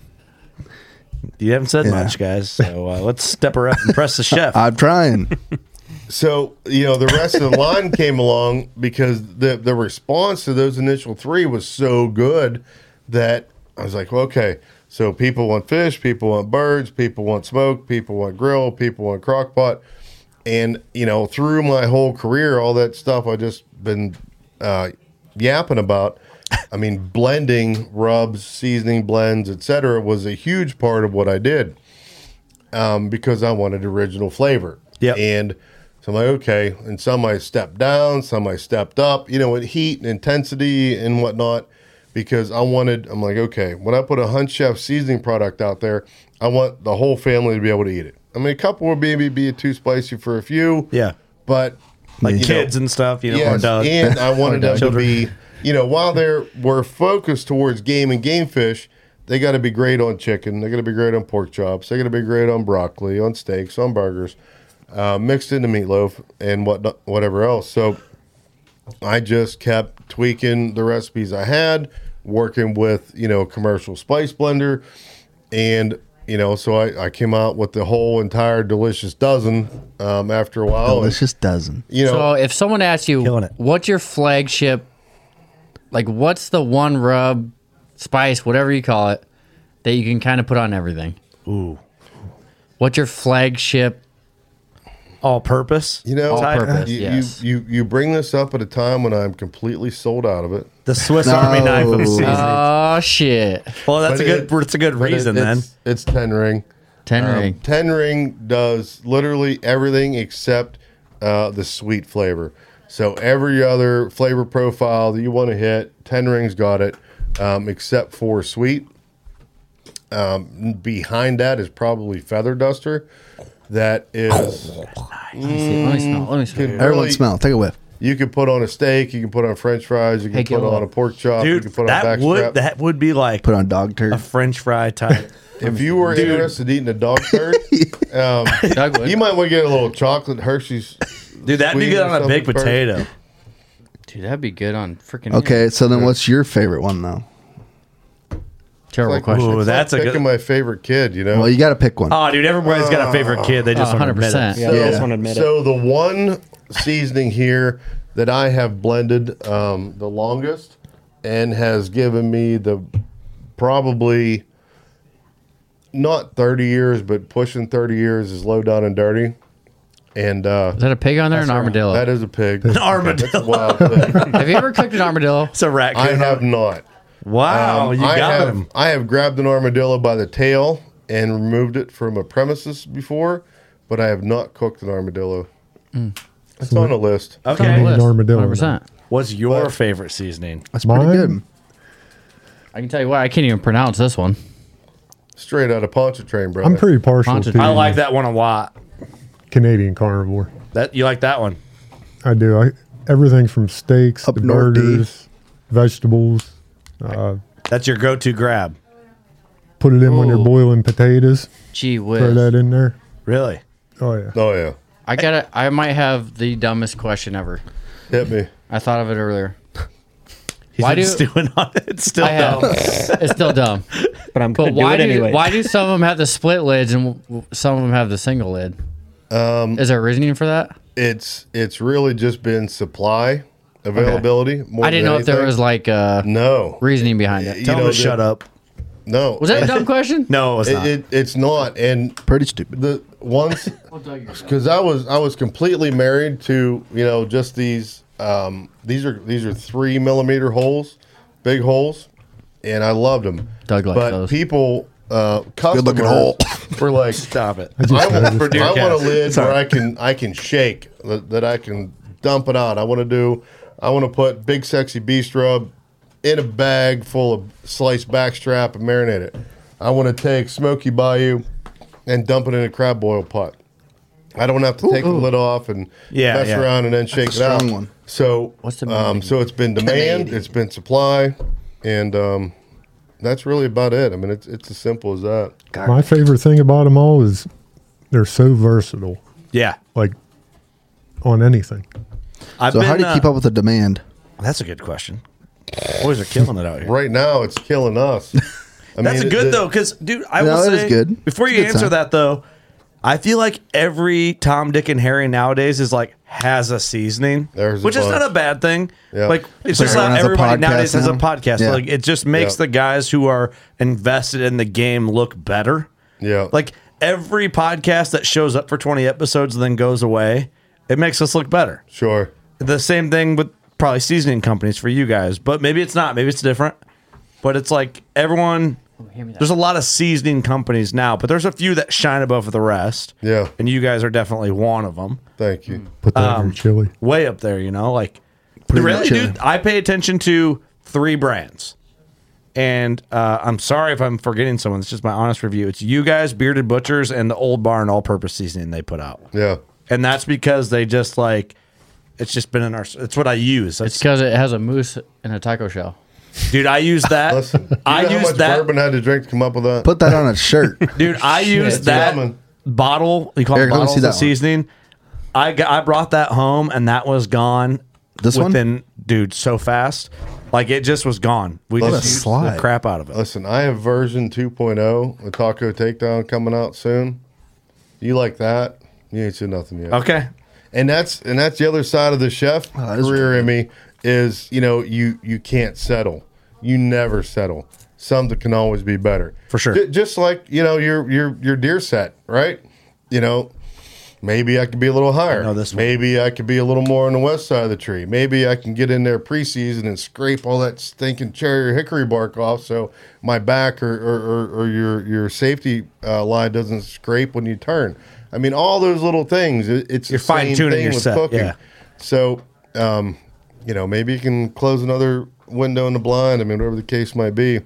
you haven't said Yeah. much, guys. So uh, let's step her up and press the chef. I'm trying. So, you know, the rest of the line came along because the the response to those initial three was so good that I was like, well, okay, so people want fish, people want birds, people want smoke, people want grill, people want crock pot. And, you know, through my whole career, all that stuff I just been uh, yapping about, I mean, blending, rubs, seasoning blends, et cetera, was a huge part of what I did um, because I wanted original flavor. Yep. And so I'm like, okay. And some I stepped down, some I stepped up, you know, with heat and intensity and whatnot, because I wanted, I'm like, okay, when I put a Hunt Chef seasoning product out there, I want the whole family to be able to eat it. I mean, a couple would maybe be too spicy for a few. Yeah. But Like you know, kids and stuff, you know, or yes, Doug. and I wanted them to Children. be, you know, while they're we're focused towards game and game fish, they got to be great on chicken. They got to be great on pork chops. They got to be great on broccoli, on steaks, on burgers, uh, mixed into meatloaf and what whatever else. So I just kept tweaking the recipes I had, working with you know commercial spice blender, and you know so I, I came out with the whole entire delicious dozen um, after a while. and, Delicious dozen. you know, So if someone asks you, Killing it. what's your flagship, like what's the one rub, spice, whatever you call it, that you can kind of put on everything? Ooh. What's your flagship? All purpose. You know, All purpose, you, yes. you, you you bring this up at a time when I'm completely sold out of it. The Swiss Army knife of No. seasoning. Oh shit! well, that's But a good. it- It's a good But it- reason then. it's, it's ten ring. Ten Um, ring. ten ring does literally everything except uh, the sweet flavor. So every other flavor profile that you want to hit, ten rings got it, um, except for sweet. Um, behind that is probably Feather Duster. That is. Let me see. Let me smell. Let me smell. Can Everyone really- smell. Take a whiff. You can put on a steak. You can put on French fries. You can Hey, give put a on a look. pork chop. you Dude, can put on that would backstrap. that would be like Put on dog turd. a French fry type. If you were interested in eating a dog turd, um, Doug would. you might want to get a little chocolate Hershey's. Dude, that'd be squeeze good or on a baked something first. potato. Dude, that'd be good on freaking. Okay, so then what's your favorite one though? Terrible Like, question. Ooh, it's that's like a picking good. my favorite kid. You know. Well, you got to pick one. Oh, dude, everybody's got a favorite kid. They just Oh, want to admit one hundred percent. it. Yeah, I just Yeah. want to admit so the one seasoning here that I have blended um, the longest and has given me the probably not thirty years, but pushing thirty years is Low Down and Dirty. And uh, Is that a pig on there or an armadillo? that is a pig. An armadillo. That's a wild pig. Have you ever cooked an armadillo? It's a raccoon. I have not. Wow, Um, you I got have, him. I have grabbed an armadillo by the tail and removed it from a premises before, but I have not cooked an armadillo. It's on a list. Okay. On the list, armadillo. one hundred percent. What's your favorite seasoning? That's pretty Mine? good. I can tell you what, I can't even pronounce this one. Straight out of Pontchartrain, brother. I'm pretty partial Poncha- I to like that one a lot. Canadian carnivore. That you like that one? I do. I, everything from steaks Up to north, D. burgers, vegetables. Uh, That's your go-to grab. put it in when you're Ooh. boiling potatoes. Gee Throw whiz. that in there. Really? Oh yeah. Oh yeah, I gotta. I might have the dumbest question ever. hit me. I thought of it earlier. He's Why been do- stewing on it. It's still I have. dumb. It's still dumb. But I'm going But to do why it do anyway. why do some of them have the split lids and w- w- some of them have the single lid? Um, Is there a reasoning for that? It's it's really just been supply availability. More I didn't than know if there anything. was like uh, no reasoning behind it. You Tell know, him to the- shut up. No, Was that a dumb question? No, it was It, not. it, it's not, and Pretty stupid. the ones because I was I was completely married to you know just these um, these are these are three millimeter holes, big holes, and I loved them. Doug likes but those. people, uh, good-looking customers hole. were like, Stop it. I just I want, noticed. I want a lid Sorry. where I can I can shake that, that I can dump it out. I want to do I want to put Big Sexy Beast Rub in a bag full of sliced backstrap and marinate it. I want to take Smoky Bayou and dump it in a crab boil pot. I don't have to take the lid off and Yeah, mess yeah. around and then shake a it out. strong one. So What's the um, so it's been demand, Canadian. it's been supply, and um, that's really about it. I mean, it's it's as simple as that. My favorite thing about them all is they're so versatile. Yeah. Like on anything. I've So been, how do you uh, keep up with the demand? That's a good question. Boys are killing it out here. Right now, it's killing us. I That's mean, good the- though, because dude, I No, will it is say good. before It's you a good answer sign. that though, I feel like every Tom, Dick, and Harry nowadays is like has a seasoning, There's a which is bunch. not a bad thing. Yeah. Like it's Like just not everyone has a everybody podcast nowadays has a now. podcast. Yeah. Like it just makes Yeah. the guys who are invested in the game look better. Yeah. Like every podcast that shows up for twenty episodes and then goes away, it makes us look better. Sure. The same thing with probably seasoning companies for you guys, but maybe it's not. Maybe it's different. But it's like everyone. There's a lot of seasoning companies now, but there's a few that shine above the rest. Yeah. And you guys are definitely one of them. Thank you. Put that Um, in your chili. Way up there, you know? Like, it in really, chili. dude, I pay attention to three brands. And uh, I'm sorry if I'm forgetting someone. It's just my honest review. It's you guys, Bearded Butchers, and the Old Barn all-purpose seasoning they put out. Yeah. And that's because they just like, it's just been in our, it's what I use. It's It's, because it has a moose in a taco shell. dude, I use that. Listen, you I know how use much that. bourbon I had to drink to come up with that? Put that on a shirt. Dude, I use It's that coming. bottle. You call Eric, it let me bottles see that of one. seasoning. I got, I brought that home and that was gone. This one? within, dude, so fast. Like it just was gone. We What just a used the slide. crap out of it. Listen, I have version two point oh, the Taco Takedown coming out soon. You like that? You ain't seen nothing yet. Okay. And that's and that's the other side of the chef Oh, that is career, Emmy, is you know you you can't settle. You never settle. Something can always be better. For sure. J- just like you know your your your deer set, right? You know, maybe I could be a little higher. know this one. Maybe I could be a little more on the west side of the tree. Maybe I can get in there preseason and scrape all that stinking cherry or hickory bark off, so my back or or, or, or your your safety uh, line doesn't scrape when you turn. I mean, all those little things. It, it's You're the same fine-tuning thing your with set, cooking. yeah. So, um, you know, maybe you can close another window in the blind. I mean, whatever the case might be.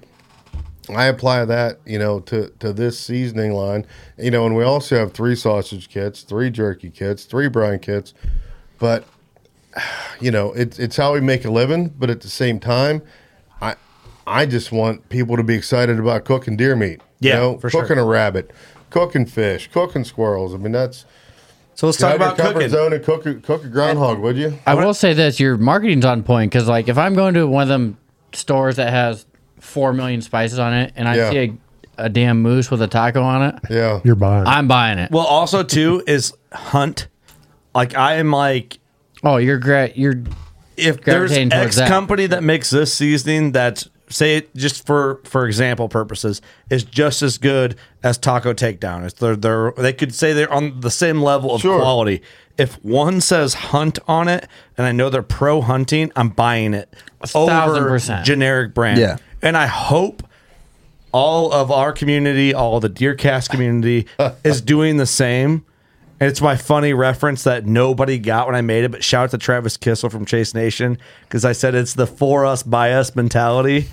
I apply that, you know, to, to this seasoning line. You know, and we also have three sausage kits, three jerky kits, three brine kits. But, you know, it's it's how we make a living. But at the same time, I I just want people to be excited about cooking deer meat. Yeah, you know, for sure. cooking a rabbit, cooking fish, cooking squirrels. I mean, that's So let's get talk out of your about comfort cooking. zone and cook a, cook a groundhog, would you? I will say this: your marketing's on point because, like, if I'm going to one of them stores that has four million spices on it, and I Yeah. see a, a damn moose with a taco on it, Yeah. You're buying. I'm buying it. Well, also too is hunt. Like I am like Oh, you're great. You're if there's Gravitating towards X that. company that makes this seasoning that's say it just for for example purposes is just as good as Taco Takedown. It's they're, they're they could say they're on the same level of Sure. quality. If one says hunt on it and I know they're pro hunting, I'm buying it thousand over percent. generic brand. Yeah. And I hope all of our community, all of the Deercast community is doing the same. And it's my funny reference that nobody got when I made it, but shout out to Travis Kissel from Chase Nation because I said it's the for us, by us mentality.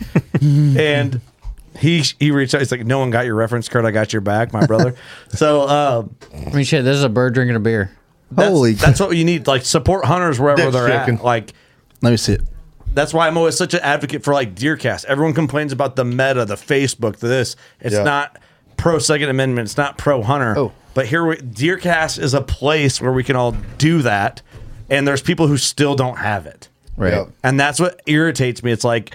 And he he reached out. He's like, no one got your reference, Kurt. I got your back, my brother. So, um, I mean, shit, this is a bird drinking a beer. that's, Holy- that's what you need. Like, support hunters wherever Dick they're chicken. at. Like, Let me see it. that's why I'm always such an advocate for like DeerCast. Everyone complains about the meta, the Facebook, the this. It's Yeah. not pro Second Amendment. It's not pro hunter. Oh. But here, we, DeerCast is a place where we can all do that, and there's people who still don't have it, Right. Yeah. and that's what irritates me. It's like,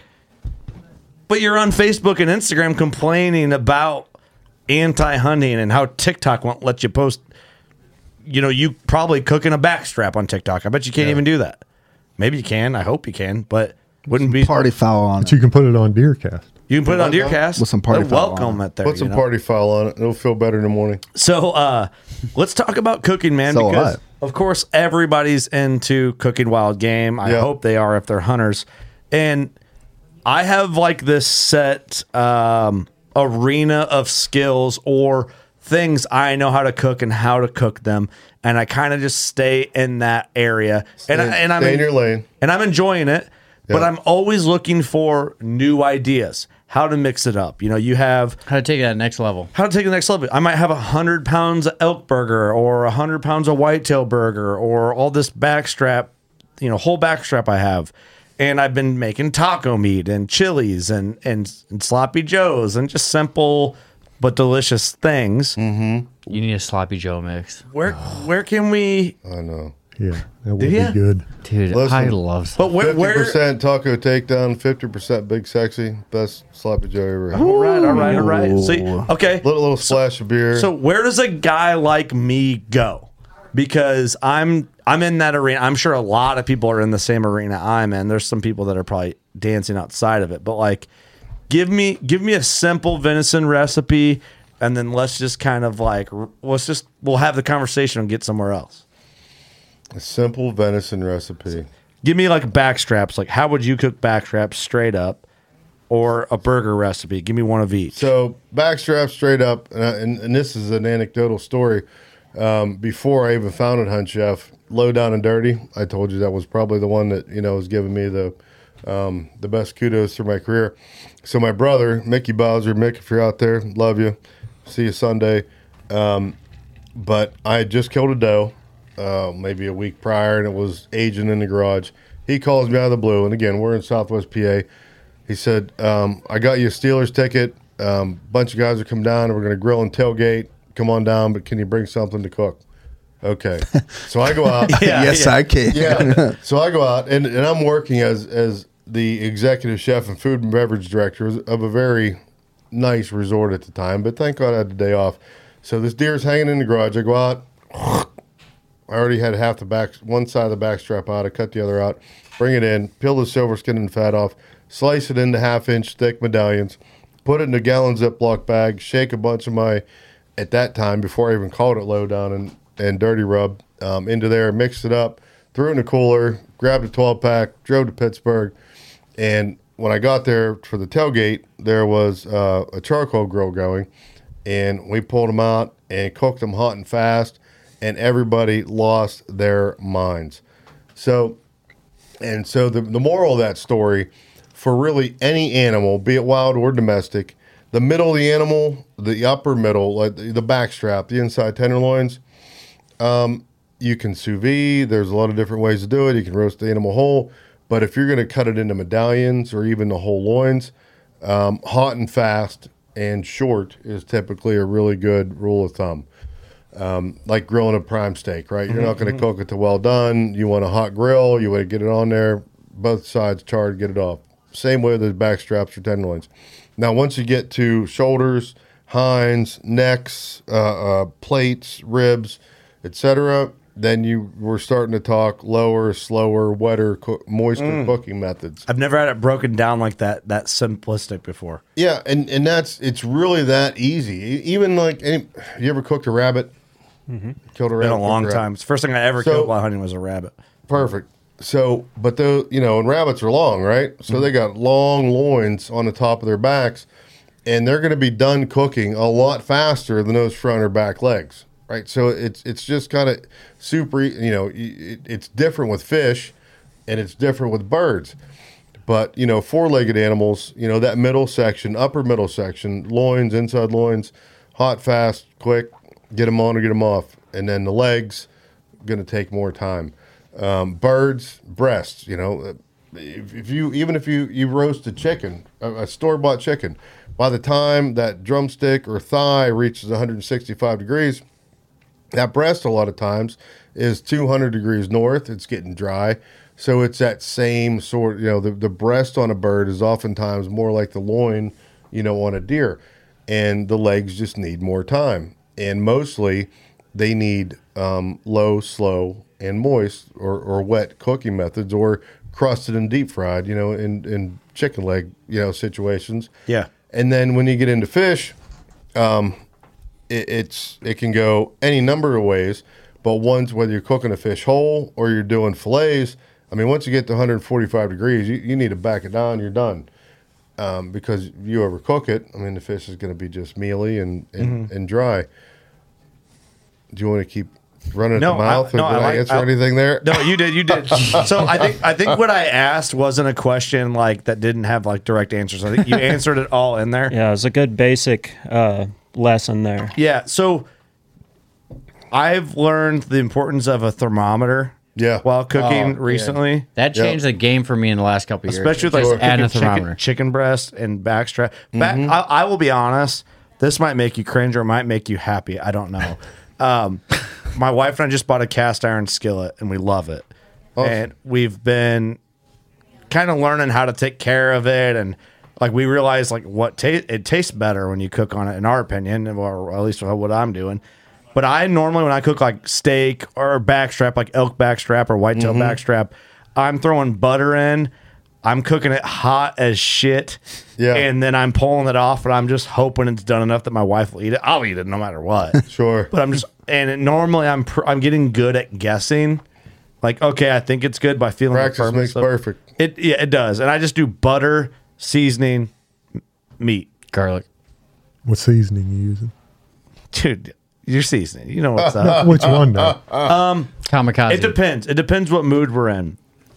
but you're on Facebook and Instagram complaining about anti-hunting and how TikTok won't let you post. You know, you probably cooking a backstrap on TikTok. I bet you can't even do that. Maybe you can. I hope you can, but wouldn't be. Party foul on But it. you can put it on Deercast. You can put it on DeerCast With some party They're foul welcome on it. at there. Put some you know? party foul on it. It'll feel better in the morning. So uh, let's talk about cooking, man. So because what? of course everybody's into cooking wild game. I Yeah. hope they are if they're hunters. And I have like this set um, arena of skills or things I know how to cook and how to cook them, and I kind of just stay in that area. and I, and I'm Stay in your lane. and I'm enjoying it. But Yeah. I'm always looking for new ideas, how to mix it up. You know, you have How to take it to that next level. how to take the next level. I might have a hundred pounds of elk burger or a hundred pounds of whitetail burger or all this backstrap, you know, whole backstrap I have. And I've been making taco meat and chilies and, and, and sloppy joes and just simple but delicious things. Mm. You need a sloppy Joe mix. Where where can we? I know. Yeah, that would Do be ya? good. Dude, Listen. I love But where? Fifty where percent taco takedown, fifty percent big sexy, best sloppy Joe ever had. all right, all right, all right. See, okay. Little little splash of beer. So where does a guy like me go? Because I'm I'm in that arena. I'm sure a lot of people are in the same arena I'm in. There's some people that are probably dancing outside of it. But like, give me give me a simple venison recipe, and then let's just kind of like r- let's just we'll have the conversation and get somewhere else. a simple venison recipe. Give me like backstraps. Like, how would you cook backstraps straight up, or a burger recipe? Give me one of each. So backstrap straight up, and, I, and, and this is an anecdotal story. Um, before I even founded Hunt Chef, Low Down and Dirty, I told you that was probably the one that you know was giving me the um, the best kudos through my career. So my brother Mickey Bowser, Mick, if you're out there, love you. See you Sunday. Um, but I had just killed a doe, uh, maybe a week prior, and it was aging in the garage. He calls me out of the blue, and again, we're in Southwest P A. He said, um, I got you a Steelers ticket. A um, bunch of guys are coming down, and we're going to grill and tailgate. Come on down, but can you bring something to cook? Okay. So I go out. Yeah, yes, yeah. I can. Yeah. So I go out, and, and I'm working as as the executive chef and food and beverage director of a very nice resort at the time. But thank God I had the day off. So this deer's hanging in the garage. I go out. I already had half the back, one side of the back strap out. I cut the other out. Bring it in. Peel the silver skin and fat off. Slice it into half inch thick medallions. Put it in a gallon Ziploc bag. Shake a bunch of my, at that time, before I even called it Low Down and, and Dirty Rub, um, into there. Mixed it up. Threw it in a cooler. Grabbed a twelve pack. Drove to Pittsburgh. And when I got there for the tailgate, there was uh, a charcoal grill going. And we pulled them out and cooked them hot and fast. And everybody lost their minds. So, and so the, the moral of that story, for really any animal, be it wild or domestic, the middle of the animal, the upper middle, like the, the back strap, the inside tenderloins, um, you can sous vide. There's a lot of different ways to do it. You can roast the animal whole. But if you're going to cut it into medallions or even the whole loins, um, hot and fast and short is typically a really good rule of thumb. Um, like grilling a prime steak, right? You're not going to cook it to well done. You want a hot grill. You want to get it on there, both sides charred, get it off. Same way with the back straps or tenderloins. Now, once you get to shoulders, hinds, necks, uh, uh, plates, ribs, et cetera, then you were starting to talk lower, slower, wetter, co- moister cooking methods. I've never had it broken down like that, that simplistic before. Yeah, and, and that's it's really that easy. E- Even like, any, you ever cooked a rabbit? Mm-hmm. Killed a Been rabbit. a long cooked a rabbit. time. It's the first thing I ever So- killed while hunting was a rabbit. Perfect. So, but the you know, and rabbits are long, right? So they got long loins on the top of their backs, and they're going to be done cooking a lot faster than those front or back legs. right? So it's it's just kind of super. You know, it, it's different with fish, and it's different with birds. But you know, four-legged animals, you know, that middle section, upper middle section, loins, inside loins, hot, fast, quick, get them on or get them off, and then the legs, going to take more time. Um, birds, breasts, you know. If, if you even if you you roast a chicken, a, a store-bought chicken, by the time that drumstick or thigh reaches one hundred sixty-five degrees, that breast a lot of times is two hundred degrees north. It's getting dry. So it's that same sort, you know, the, the breast on a bird is oftentimes more like the loin, you know, on a deer. And the legs just need more time. And mostly they need um, low, slow, and moist or, or wet cooking methods, or crusted and deep fried, you know, in, in chicken leg, you know, situations. Yeah. And then when you get into fish, um, it, it's it can go any number of ways. But once, whether you're cooking a fish whole or you're doing fillets, I mean, once you get to one hundred forty-five degrees, you, you need to back it down. You're done. Um, because you overcook it, I mean, the fish is going to be just mealy and, and, mm-hmm. and dry. Do you want to keep running no, at the mouth? I, no, or did I, I like, answer I, anything there? No, you did. You did. So I think I think what I asked wasn't a question like that didn't have like direct answers. I think you answered it all in there. Yeah, it was a good basic uh, lesson there. Yeah. So I've learned the importance of a thermometer. Yeah. While cooking Oh, recently, yeah. That changed Yep. the game for me in the last couple of years. especially with like Just add cooking a thermometer. chicken, chicken breast and backstrap. Back, Mm-hmm. I, I will be honest. This might make you cringe or it might make you happy. I don't know. Um, my wife and I just bought a cast iron skillet and we love it. Awesome. And we've been kind of learning how to take care of it, and like we realize like what ta- it tastes better when you cook on it, in our opinion, or at least what I'm doing. But I normally, when I cook like steak or backstrap, like elk backstrap or whitetail Mm-hmm. backstrap, I'm throwing butter in. I'm cooking it hot as shit. Yeah. And then I'm pulling it off, and I'm just hoping it's done enough that my wife will eat it. I'll eat it no matter what. Sure. But I'm just, and it, normally I'm pr- I'm getting good at guessing. Like, okay, I think it's good by feeling Practice the makes perfect. It yeah, it does. And I just do butter, seasoning, m- meat. Garlic. What seasoning you using? Dude, you're seasoning. You know what's up. Which one though? Kamikaze. It depends. It depends what mood we're in.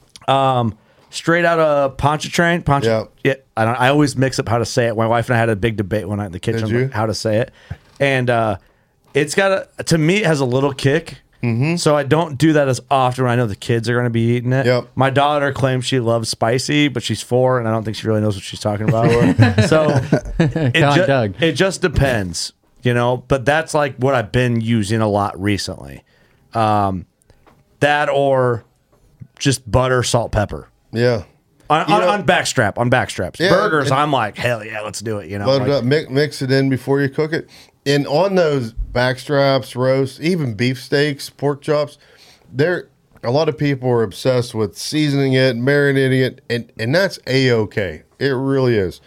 Um, straight out of Pontchartrain. Poncha, yeah. yeah. I don't. I always mix up how to say it. My wife and I had a big debate one night in the kitchen Did you? about how to say it, and uh, it's got a. To me, it has a little kick. Mm-hmm. So I don't do that as often when I know the kids are going to be eating it. Yep. My daughter claims she loves spicy, but she's four, and I don't think she really knows what she's talking about. So it, Kinda like ju- Doug. it just depends, you know. But that's like what I've been using a lot recently. Um, that or just butter, salt, pepper. Yeah. On, on, know- on backstrap, on backstraps. Yeah, Burgers, it- I'm like, hell yeah, let's do it. You know, Load like- it up, mix, mix it in before you cook it. And on those backstraps, roasts, even beef steaks, pork chops, there a lot of people are obsessed with seasoning it, marinating it, and, and that's A-okay. It really is.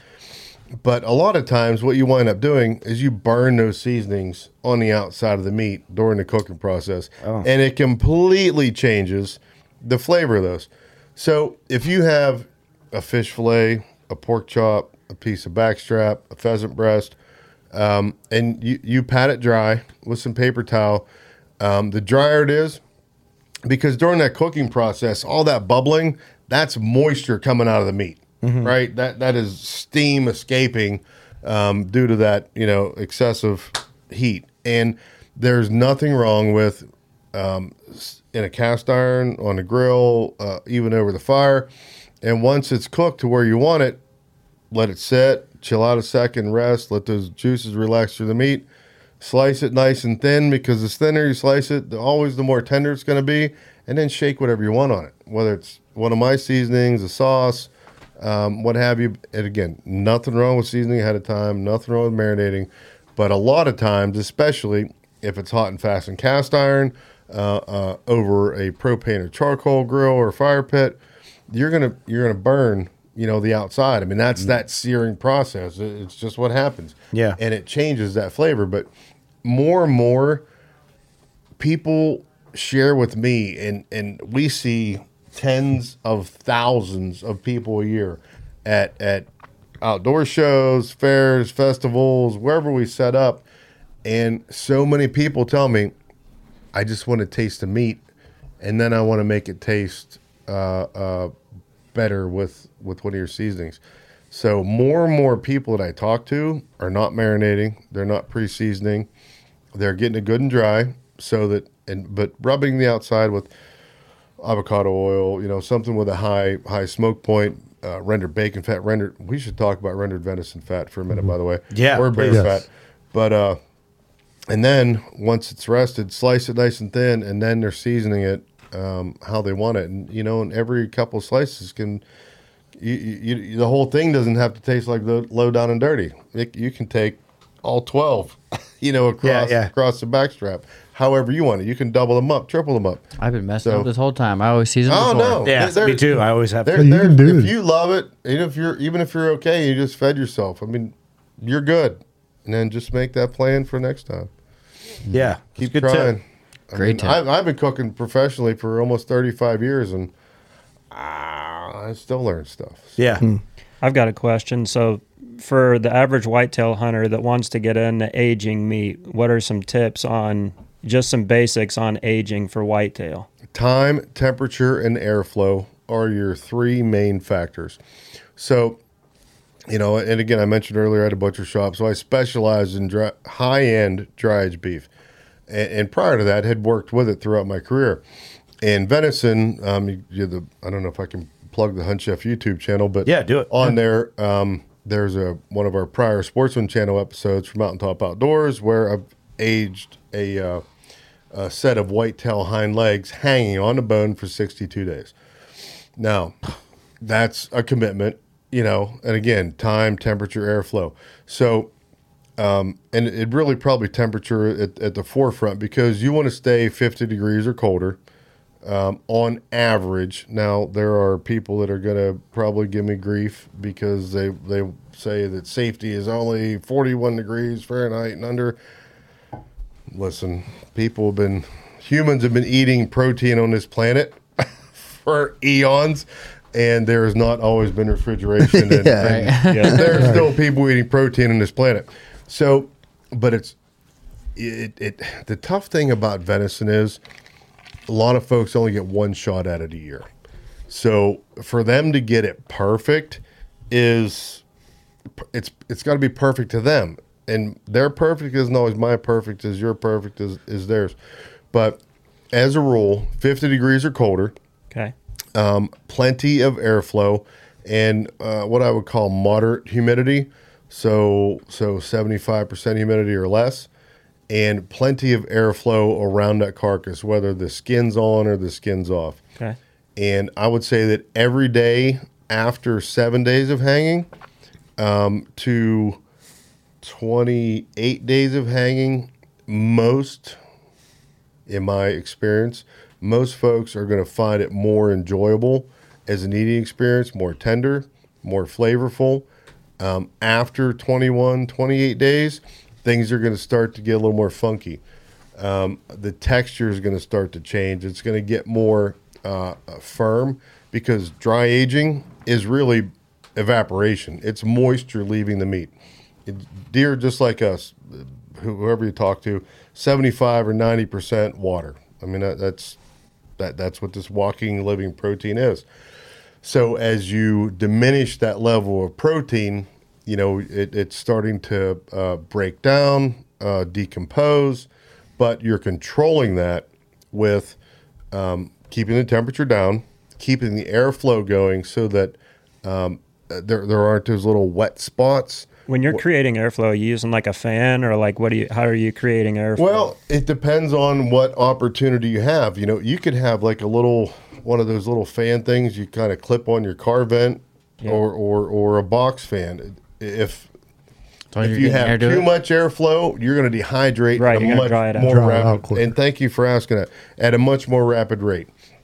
But a lot of times what you wind up doing is you burn those seasonings on the outside of the meat during the cooking process. Oh. And it completely changes the flavor of those. So if you have a fish fillet, a pork chop, a piece of backstrap, a pheasant breast, um, and you, you pat it dry with some paper towel, um, the drier it is, because during that cooking process, all that bubbling, that's moisture coming out of the meat, right? That that is steam escaping um, due to that, you know, excessive heat. And there's nothing wrong with um, s- in a cast iron, on a grill, uh, even over the fire. And once it's cooked to where you want it, let it sit, chill out a second, rest, let those juices relax through the meat. Slice it nice and thin, because the thinner you slice it, the, always the more tender it's going to be. And then shake whatever you want on it, whether it's one of my seasonings, a sauce, um, what have you. And again, nothing wrong with seasoning ahead of time, nothing wrong with marinating. But a lot of times, especially if it's hot and fast in cast iron, uh, uh, over a propane or charcoal grill or fire pit, you're gonna you're gonna burn, you know, the outside. I mean, that's that searing process. It- It's just what happens. Yeah. And it changes that flavor. But more and more people share with me, and, and we see tens of thousands of people a year at, at outdoor shows, fairs, festivals, wherever we set up. And so many people tell me, I just want to taste the meat, and then I want to make it taste uh, uh, better with, with one of your seasonings. So more and more people that I talk to are not marinating. They're not pre-seasoning. They're getting it good and dry, so that and but rubbing the outside with avocado oil, you know, something with a high high smoke point, uh, rendered bacon fat, rendered. We should talk about rendered venison fat for a minute, by the way. Yeah, or bear please. fat. But uh, and then once it's rested, slice it nice and thin, and then they're seasoning it um, how they want it. And you know, and every couple slices can. You, you, you, the whole thing doesn't have to taste like low, low down and dirty. It, you can take all twelve, you know, across Yeah, yeah. across the backstrap, however you want it. You can double them up, triple them up. I've been messing So- up this whole time. I always season Oh before. no, Yeah, They're- me too. I always have They're, to. you they're- can do if it. you love it, even if you're even if you're okay, you just fed yourself. I mean, you're good, and then just make that plan for next time. Yeah, it's Keep good tip. trying. I Great mean, tip. I've, I've been cooking professionally for almost thirty-five years, and ah, I still learn stuff. Yeah. I've got a question. So, for the average whitetail hunter that wants to get into aging meat, what are some tips on just some basics on aging for whitetail? Time, temperature, and airflow are your three main factors. So, you know, and again, I mentioned earlier I had a butcher shop, so I specialize in dry, high-end dry-aged beef. And, and prior to that, had worked with it throughout my career. And venison, um, you, you the I don't know if I can plug the Hunt Chef YouTube channel, but Yeah, do it. on there. Um, there's a one of our prior Sportsman channel episodes from Mountaintop Outdoors where I've aged a, uh, a set of whitetail hind legs hanging on the bone for sixty-two days. Now, that's a commitment, you know, and again, time, temperature, airflow. So, um, and it really probably temperature at, at the forefront because you want to stay fifty degrees or colder. Um, on average, now there are people that are going to probably give me grief because they they say that safety is only forty-one degrees Fahrenheit and under. Listen, people have been, humans have been eating protein on this planet for eons, and there has not always been refrigeration. And, Yeah. and Yeah. there are still people eating protein on this planet. So, but it's it, it the tough thing about venison is a lot of folks only get one shot at it a year. So for them to get it perfect is it's it's got to be perfect to them, and their perfect isn't always my perfect as your perfect is, is theirs. But as a rule, fifty degrees or colder, Okay. um, plenty of airflow, and uh, what I would call moderate humidity. So so seventy-five percent humidity or less, and plenty of airflow around that carcass, whether the skin's on or the skin's off. Okay. And I would say that every day after seven days of hanging um, to twenty-eight days of hanging, most, in my experience, most folks are going to find it more enjoyable as an eating experience, more tender, more flavorful. Um, after twenty-one, twenty-eight days, things are going to start to get a little more funky. Um, the texture is going to start to change. It's going to get more uh, firm because dry aging is really evaporation. It's moisture leaving the meat. It, deer, just like us, whoever you talk to, seventy-five or ninety percent water. I mean, that, that's that that's what this walking, living protein is. So as you diminish that level of protein, you know, it, it's starting to uh, break down, uh, decompose, but you're controlling that with um, keeping the temperature down, keeping the airflow going so that um, there, there aren't those little wet spots. When you're creating airflow, are you using like a fan or like what do you, how are you creating airflow? Well, it depends on what opportunity you have. You know, you could have like a little, one of those little fan things you kind of clip on your car vent, Yeah. or, or, or a box fan. If So if you're you getting air have to too it? much airflow, you're going to dehydrate Right, at a you're gonna much dry it out. more Dry it out rapid. quicker. And thank you for asking that. At a much more rapid rate,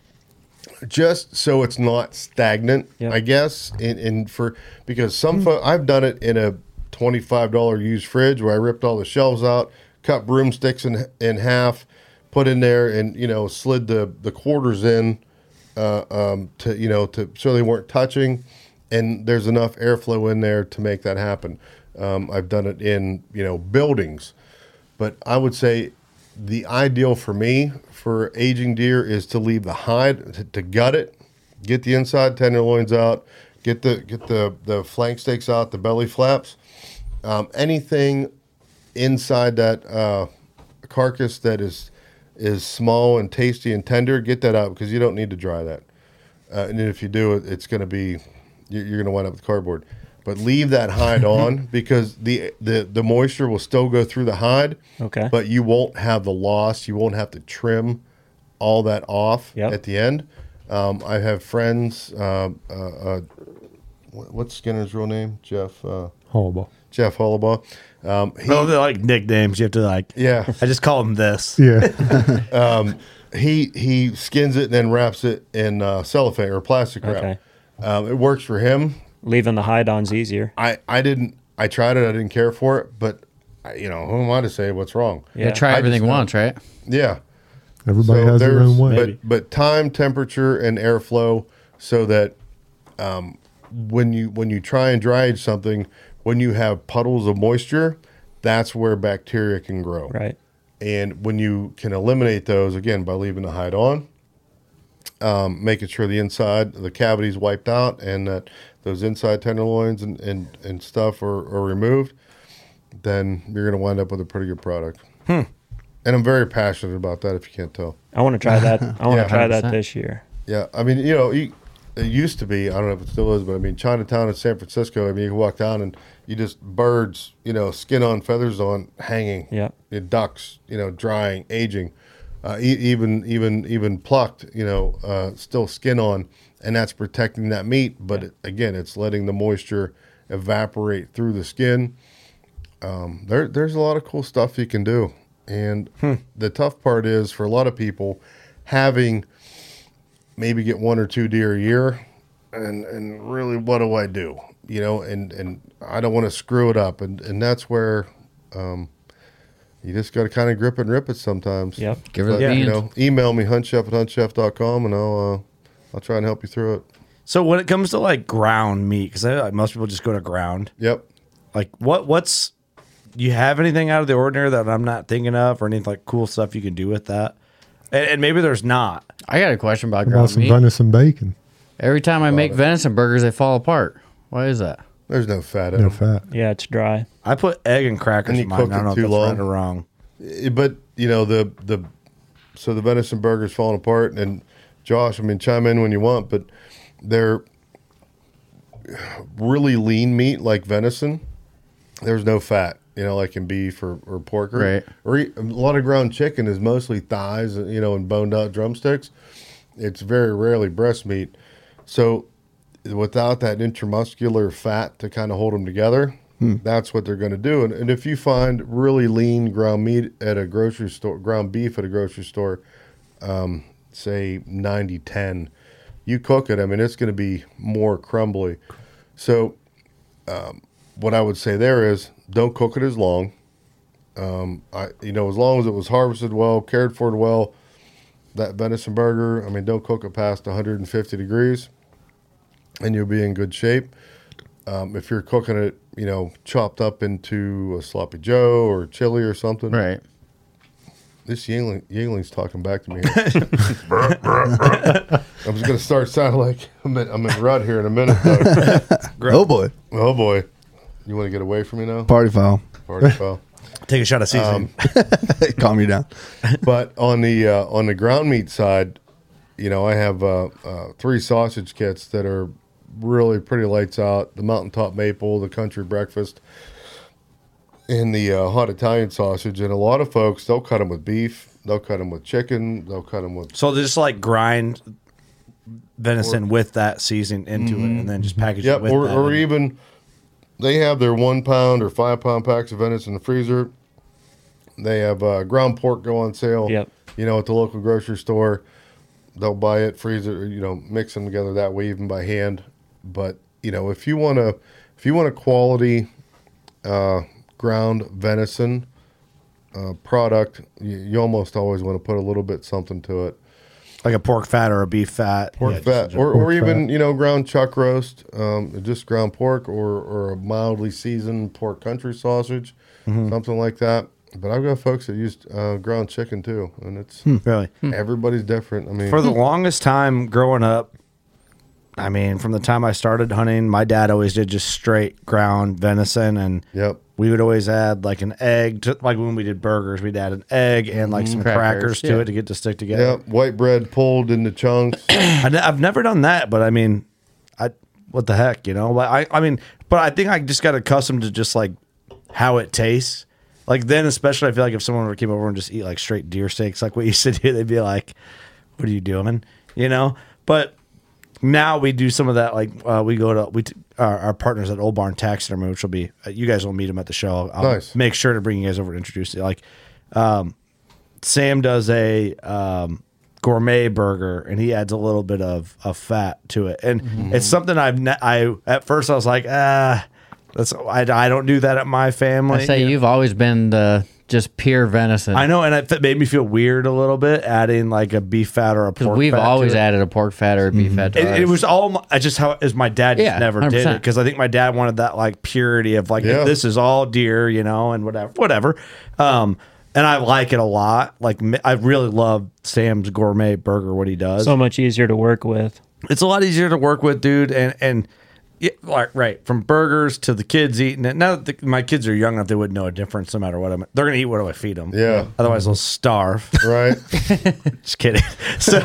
just so it's not stagnant. Yep. I guess. And, and for because some fo- I've done it in a twenty-five dollar used fridge where I ripped all the shelves out, cut broomsticks in in half, put in there, and you know slid the the quarters in uh, um, to you know to so they weren't touching, and there's enough airflow in there to make that happen. Um, I've done it in you know buildings, But I would say the ideal for me for aging deer is to leave the hide, to, to gut it, get the inside tenderloins out, get the get the, the flank steaks out, the belly flaps, um, anything inside that uh, carcass that is is small and tasty and tender, get that out because you don't need to dry that. Uh, and if you do it, it's going to be you're, you're going to wind up with cardboard. But leave that hide on because the, the the moisture will still go through the hide. Okay. But you won't have the loss. You won't have to trim all that off Yep. at the end. Um, I have friends. Uh, uh, uh, what- what's Skinner's real name? Jeff. Uh, Horrible. Jeff Hollabaugh. Um, he, No, they're like nicknames. You have to like. yeah. I just call him this. Yeah. he he skins it and then wraps it in uh, cellophane or plastic wrap. Okay. Um, it works for him. Leaving the hide on's easier. I, I didn't. I tried it. I didn't care for it. But I, you know, who am I to say what's wrong? You gotta try I everything just know. once, right? Yeah. Everybody So has their there's- own way. But but time, temperature, and airflow, so that um, when you when you try and dry age something, when you have puddles of moisture, that's where bacteria can grow. Right. And when you can eliminate those again by leaving the hide on, um, making sure the inside the cavity's wiped out and that those inside tenderloins and, and, and stuff are, are removed, then you're going to wind up with a pretty good product. Hmm. And I'm very passionate about that. If you can't tell. I want to try that. I want to Yeah. try one hundred that percent. this year. Yeah, I mean, you know, you, it used to be. I don't know if it still is, but I mean, Chinatown in San Francisco. I mean, you can walk down and you just birds, you know, skin on, feathers on, hanging. Yep. Your ducks, you know, drying, aging, uh, e- even even even plucked, you know, uh, still skin on, and that's protecting that meat. But it, again, it's letting the moisture evaporate through the skin. Um, there, there's a lot of cool stuff you can do, and the tough part is for a lot of people having maybe get one or two deer a year, and and really, what do I do? You know, and and I don't want to screw it up, and and that's where um, you just got to kind of grip and rip it sometimes. Yep. Give her the But, you beans. know, email me huntchef at huntchef dot com, and I'll uh, I'll try and help you through it. So when it comes to like ground meat, because like, most people just go to ground. Yep. Like what? What's? Do you have anything out of the ordinary that I'm not thinking of, or any like cool stuff you can do with that? And, and maybe there's not. I got a question about About ground some meat. venison bacon. Every time I make venison burgers, they fall apart. Why is that? There's no fat in No them. fat. Yeah, it's dry. I put egg and crackers And you in mine. cook I don't it know if too that's long. right or wrong. Eh, But you know the the so the venison burger's falling apart, and Josh, I mean, chime in when you want, but they're really lean meat like venison. There's no fat, you know, like in beef or, or pork, or, Right. or e- a lot of ground chicken is mostly thighs, you know, and boned out drumsticks. It's very rarely breast meat. So without that intramuscular fat to kind of hold them together, that's what they're going to do. And, and if you find really lean ground meat at a grocery store, ground beef at a grocery store, um, say ninety ten, you cook it, I mean, it's going to be more crumbly. So um, what I would say there is don't cook it as long. Um, I, you know, as long as it was harvested well, cared for well, that venison burger, I mean, don't cook it past one hundred fifty degrees and you'll be in good shape. Um, if you're cooking it, you know, chopped up into a sloppy Joe or chili or something. Right. This Yingling, Yingling's talking back to me. Brr, brr, brr. I was going to start sounding like I'm in, I'm in rut here in a minute. Though. Oh boy, Oh, boy. You want to get away from me now? party foul. Party foul. Take a shot of seasoning. Calm you down. But on the uh, on the ground meat side, you know, I have uh, uh, three sausage kits that are really pretty lights out. The Mountaintop Maple, the Country Breakfast, and the uh, Hot Italian sausage. And a lot of folks, they'll cut them with beef. They'll cut them with chicken. They'll cut them with... so they just like grind venison with that seasoning into it, and then just package Yep, it with or, that. or And- even they have their one pound or five pound packs of venison in the freezer. They have uh, ground pork go on sale. Yep. You know, at the local grocery store, they'll buy it, freeze it, or, you know, mix them together that way, even by hand. But you know, if you want to, if you want a quality uh, ground venison uh, product, you, you almost always want to put a little bit something to it. like a pork fat or a beef fat. Pork Yeah, fat, just- or, pork or even fat. you know ground chuck roast, um, just ground pork, or or a mildly seasoned pork country sausage, something like that. But I've got folks that use uh, ground chicken too, and it's Really? everybody's different. I mean, For the longest time growing up, I mean, from the time I started hunting, my dad always did just straight ground venison, and yep. we would always add like an egg. To, like when we did burgers, we'd add an egg and like some crackers, Crackers, to yeah. it to get to stick together. Yep, white bread pulled into chunks. I ne- I've never done that, but I mean, I what the heck, you know? But I, I mean, but I think I just got accustomed to just like how it tastes. Like then, especially, I feel like if someone were came over and just eat like straight deer steaks, like what you said here, they'd be like, "What are you doing?" You know. But now we do some of that. Like uh, we go to we t- our, our partners at Old Barn Taxidermy, which will be uh, you guys will meet them at the show. I'll Nice. make sure to bring you guys over to introduce you. Like um, Sam does a um, gourmet burger, and he adds a little bit of, of fat to it, and it's something I've ne- I at first I was like ah. That's I, I don't do that at my family. I say you know? you've always been the just pure venison. I know, and it made me feel weird a little bit adding like a beef fat or a pork. We've fat to always it. added a pork fat or a beef fat to It, ours. it was all my- I just how as my dad just Yeah, never one hundred did it percent. because I think my dad wanted that like purity of like Yeah. this is all deer, you know, and whatever, whatever. Um, and I like it a lot. Like mi- I really love Sam's gourmet burger. What he does, So much easier to work with. it's a lot easier to work with, dude. And and yeah, like, right from burgers to the kids eating it. Now that the, my kids are young enough, they wouldn't know a difference no matter what I'm. They're gonna eat what do I feed them. Yeah. Otherwise, they'll starve. Right. Just kidding. So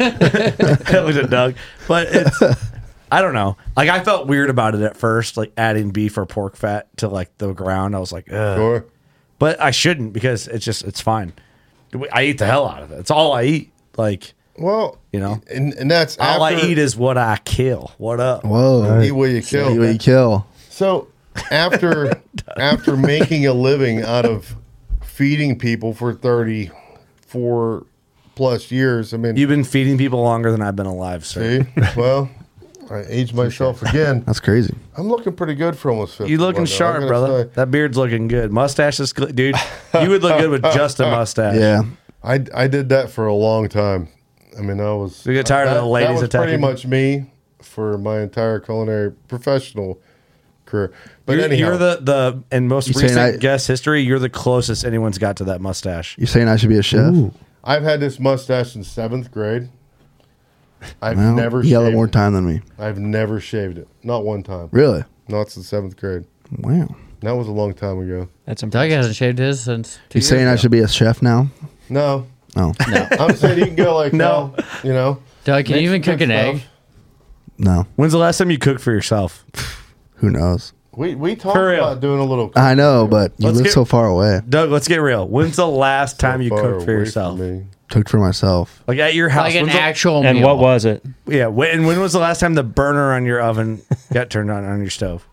I looked at Doug, but it's. I don't know. Like I felt weird about it at first, like adding beef or pork fat to like the ground. I was like, ugh. Sure. But I shouldn't because it's just it's fine. I eat the hell out of it. It's all I eat. Like Well, you know, and, and that's all after, I eat is what I kill. What up? Whoa. eat what you kill. Eat what you kill. So after after making a living out of feeding people for thirty four plus years, I mean, You've been feeding people longer than I've been alive, sir. see, well, I aged myself again. That's crazy. I'm looking pretty good for almost fifty. You looking though, I'm sharp, gonna brother. say. That beard's looking good. Mustache is good, dude. You would look good with just a mustache. Yeah. I I did that for a long time. I mean, I was. You get tired of that, the ladies That was attacking pretty you? much me for my entire culinary professional career. But You're, anyhow, you're the the in most You saying recent I- guest history, you're the closest anyone's got to that mustache. You saying I should be a chef? Ooh. I've had this mustache since seventh grade. I've Well, never you got a shaved lot more it. time than me. I've never shaved it. Not one time. Really? Not since seventh grade. Wow. That was a long time ago. That's Doug impressive. hasn't shaved his since two You years saying I ago. should be a chef now? No. Oh. I'm saying you can go like No. no. You know. Doug, can Make you even some cook good an egg? stuff. No. When's the last time you cooked for yourself? Who knows? We we talked For real. about doing a little. I know, but you Let's live get- so far away. Doug, let's get real. When's the last time you far cooked for away yourself? from me. Cooked for myself. Like at your house. Like an When's the- actual And meal. what was it? yeah. When, and when was the last time the burner on your oven got turned on on your stove?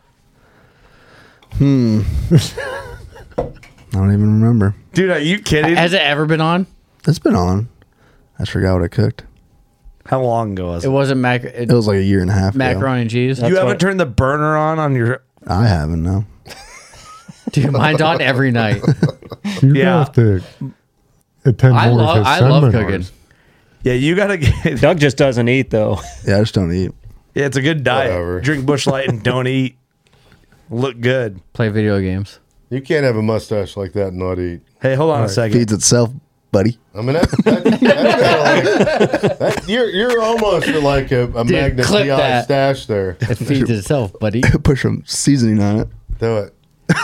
I don't even remember. Dude, are you kidding? Has it ever been on? It's been on. I just forgot what I cooked. How long ago was It it? wasn't mac- it, It was like a year and a half ago. macaroni and cheese. You haven't what- turned the burner on on your. I haven't, no. Dude, mine's on every night. You Yeah. have to attend I more love of his I love seminars. cooking. Yeah, you gotta get. Doug just doesn't eat though. Yeah, I just don't eat. Yeah, it's a good diet. Whatever. Drink Busch Light and don't eat. Look good. Play video games. You can't have a mustache like that and not eat. Hey, hold on a second. Feeds itself, buddy. I mean, that's, that's, that's kinda like, that, you're you're almost like a, a Dude, Magnus clip P I that. stash there. It feeds itself, buddy. Put some seasoning on it. Do it.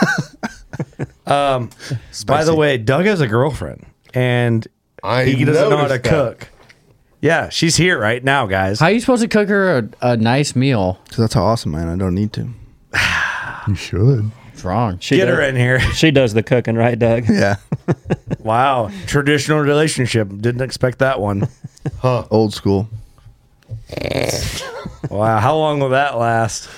By the way, Doug has a girlfriend, and I he doesn't know how to noticed that. cook. Yeah, she's here right now, guys. How are you supposed to cook her a, a nice meal? Because that's how awesome I am. I don't need to. You should. It's wrong. She Get does, her in here. She does the cooking, right, Doug? Yeah. Wow, traditional relationship. Didn't expect that one. Old school. Wow, how long will that last?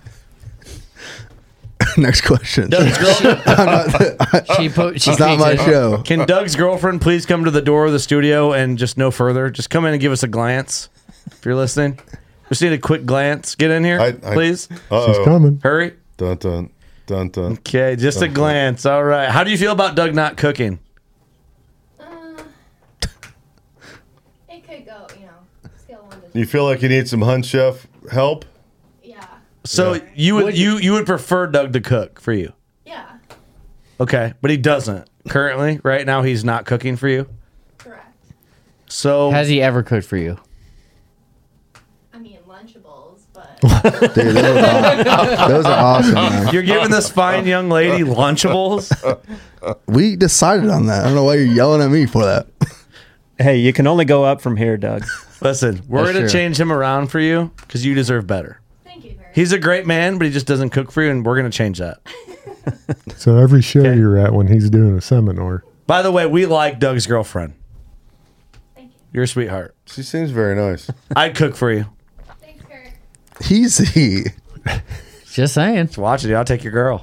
Next question. Doug's girl- She put. She It's not feeds my it. show. Can Doug's girlfriend please come to the door of the studio and just no further? Just come in and give us a glance. If you're listening, just need a quick glance. Get in here, I- I- please. She's Uh-oh. coming. Hurry. Dun dun dun dun. Okay, just a glance. All right. How do you feel about Doug not cooking? Uh, it could go, you know, scale one to You feel like you need some hunt chef help? yeah, So you would you you would prefer Doug to cook for you? yeah. Okay, but he doesn't. currently, right now, he's not cooking for you. Correct. So Has he ever cooked for you? I mean, Lunchables, but Dude, those are, aw- those are awesome, man. you're giving this fine young lady Lunchables? We decided on that. I don't know why you're yelling at me for that. Hey, you can only go up from here, Doug. Listen, we're That's going to true. change him around for you because you deserve better. thank you very He's a great man, but he just doesn't cook for you, and we're going to change that. So every show Okay. you're at when he's doing a seminar, By the way, we like Doug's girlfriend. Thank you. You're a sweetheart. She seems very nice. I'd cook for you. Thanks, Kurt. Easy. Just saying. Just watch it. I'll take your girl.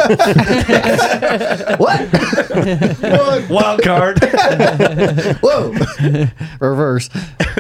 What? Wild card. Whoa. Reverse.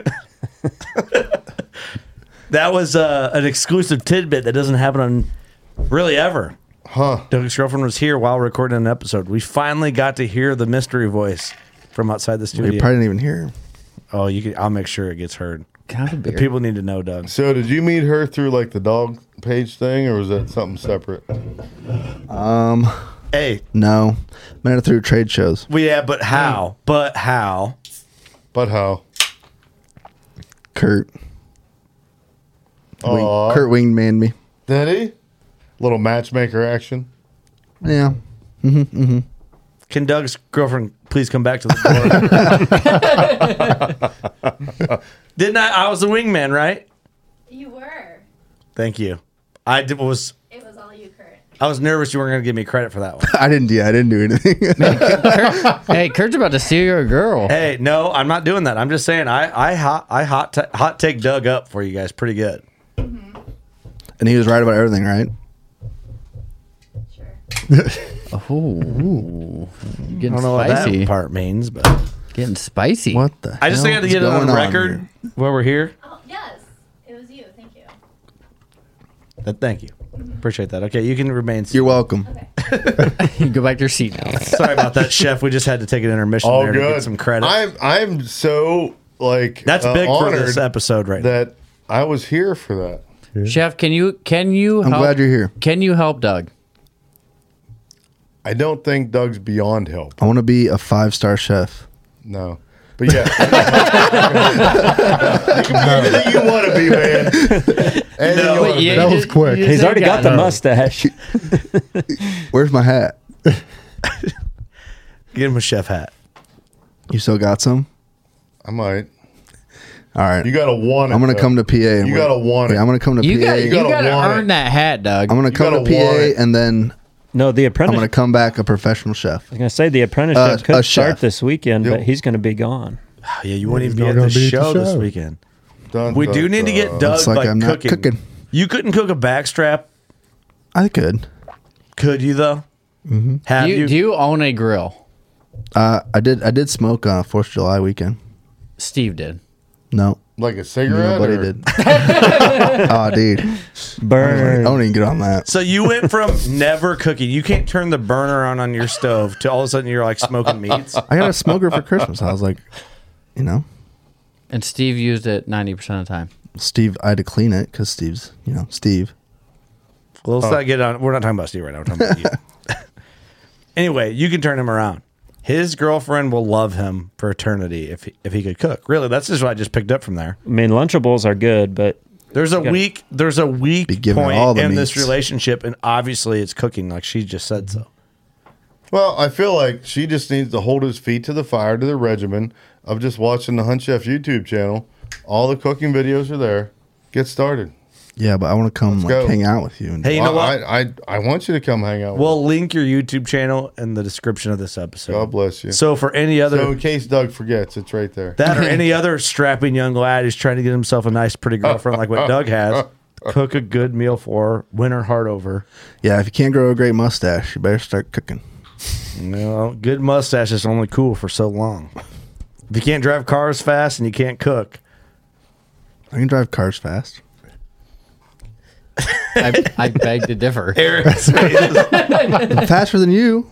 That was uh, an exclusive tidbit that doesn't happen on really ever. Huh. Doug's girlfriend was here while recording an episode. We finally got to hear the mystery voice from outside the You studio. probably didn't even hear him. Oh, you can, I'll make sure it gets heard. Kind of The beer. people need to know, Doug. So did you meet her through like the dog page thing, or was that something separate? Um, Hey, no. Met her through trade shows. well, yeah, but how? But how? But how? Kurt. Wing, Aw. Kurt wingman me. Did he? Little matchmaker action. Yeah. Can Doug's girlfriend please come back to the door? Didn't I? I was the wingman, right? You were. Thank you. I did, was. It was all you, Kurt. I was nervous you weren't going to give me credit for that one. I didn't. Yeah, I didn't do anything. Hey, Kurt's about to steal your girl. Hey, no, I'm not doing that. I'm just saying I I hot I hot ta- hot take Doug up for you guys pretty good. And he was right about everything, right? Sure. Oh, I getting don't know spicy. what that part means, but Getting spicy. What the? I just hell got to is get it on going the record here? while we're here. Oh, yes. It was you. Thank you. Uh, Thank you. Appreciate that. Okay, you can remain. You're welcome. Okay. You go back to your seat now. Sorry about that, Chef. We just had to take an intermission All there to good. get some credit. I'm I'm so like That's uh, big for honored this episode right now. that I was here for that. Chef, can you can you I'm help, glad you're here. Can you help Doug? I don't think Doug's beyond help. I want to be a five star chef. No. But yeah. You can be anything you want to be, man. Anything you wanna be. That was quick. He's already got the mustache. Where's my hat? Get him a chef hat. You still got some? I might. All right. You gotta want it. I'm gonna though. come to P A. And You we're- gotta want it. Yeah, I'm gonna come to You P A. got you gotta got to want earn it. that hat, Doug. I'm gonna You come to gotta want P A it. and then No, the I'm apprentice. gonna come back a professional chef. I was gonna say the apprenticeship Uh, could a start chef. this weekend, Yep. but he's gonna be gone. Oh, yeah, you won't even He's be not at the gonna be at the show this show. weekend. Dun, We dun, do need to get dun. Doug Looks like like I'm not cooking. cooking. You couldn't cook a backstrap, I could. could you though? Mm-hmm. Have Do you? you, do you own a grill? Uh, I did. I did smoke uh, Fourth of July weekend. Steve did. No, Like a cigarette? nobody or- did. Oh, dude, I Burn. don't even get on that. So you went from never cooking. You can't turn the burner on on your stove to all of a sudden you're like smoking meats. I got a smoker for Christmas. I was like, you know, And Steve used it ninety percent of the time. Steve. I had to clean it because Steve's, you know, Steve. Well, let's not get on. We're not talking about Steve right now. We're talking about you. Anyway, you can turn him around. His girlfriend will love him for eternity if he, if he could cook. Really, that's just what I just picked up from there. I mean, Lunchables are good, but There's a gotta- weak there's a weak Be giving point all the in this meats. relationship, and obviously it's cooking, like she just said so. Well, I feel like she just needs to hold his feet to the fire to the regimen of just watching the Hunt Chef YouTube channel. All the cooking videos are there. Get started. Yeah, but I want to come like go. hang out with you. And Hey, you know Well, what? I, I I want you to come hang out with We'll link your YouTube channel in the description of this episode. God bless you. So for any other So in case Doug forgets, it's right there. that or any other strapping young lad who's trying to get himself a nice, pretty girlfriend like what Doug has, cook a good meal for her, win her heart over. yeah, if you can't grow a great mustache, you better start cooking. You know, good mustache is only cool for so long. If you can't drive cars fast and you can't cook, I can drive cars fast. I, I beg to differ. Eric's face. I'm faster than you.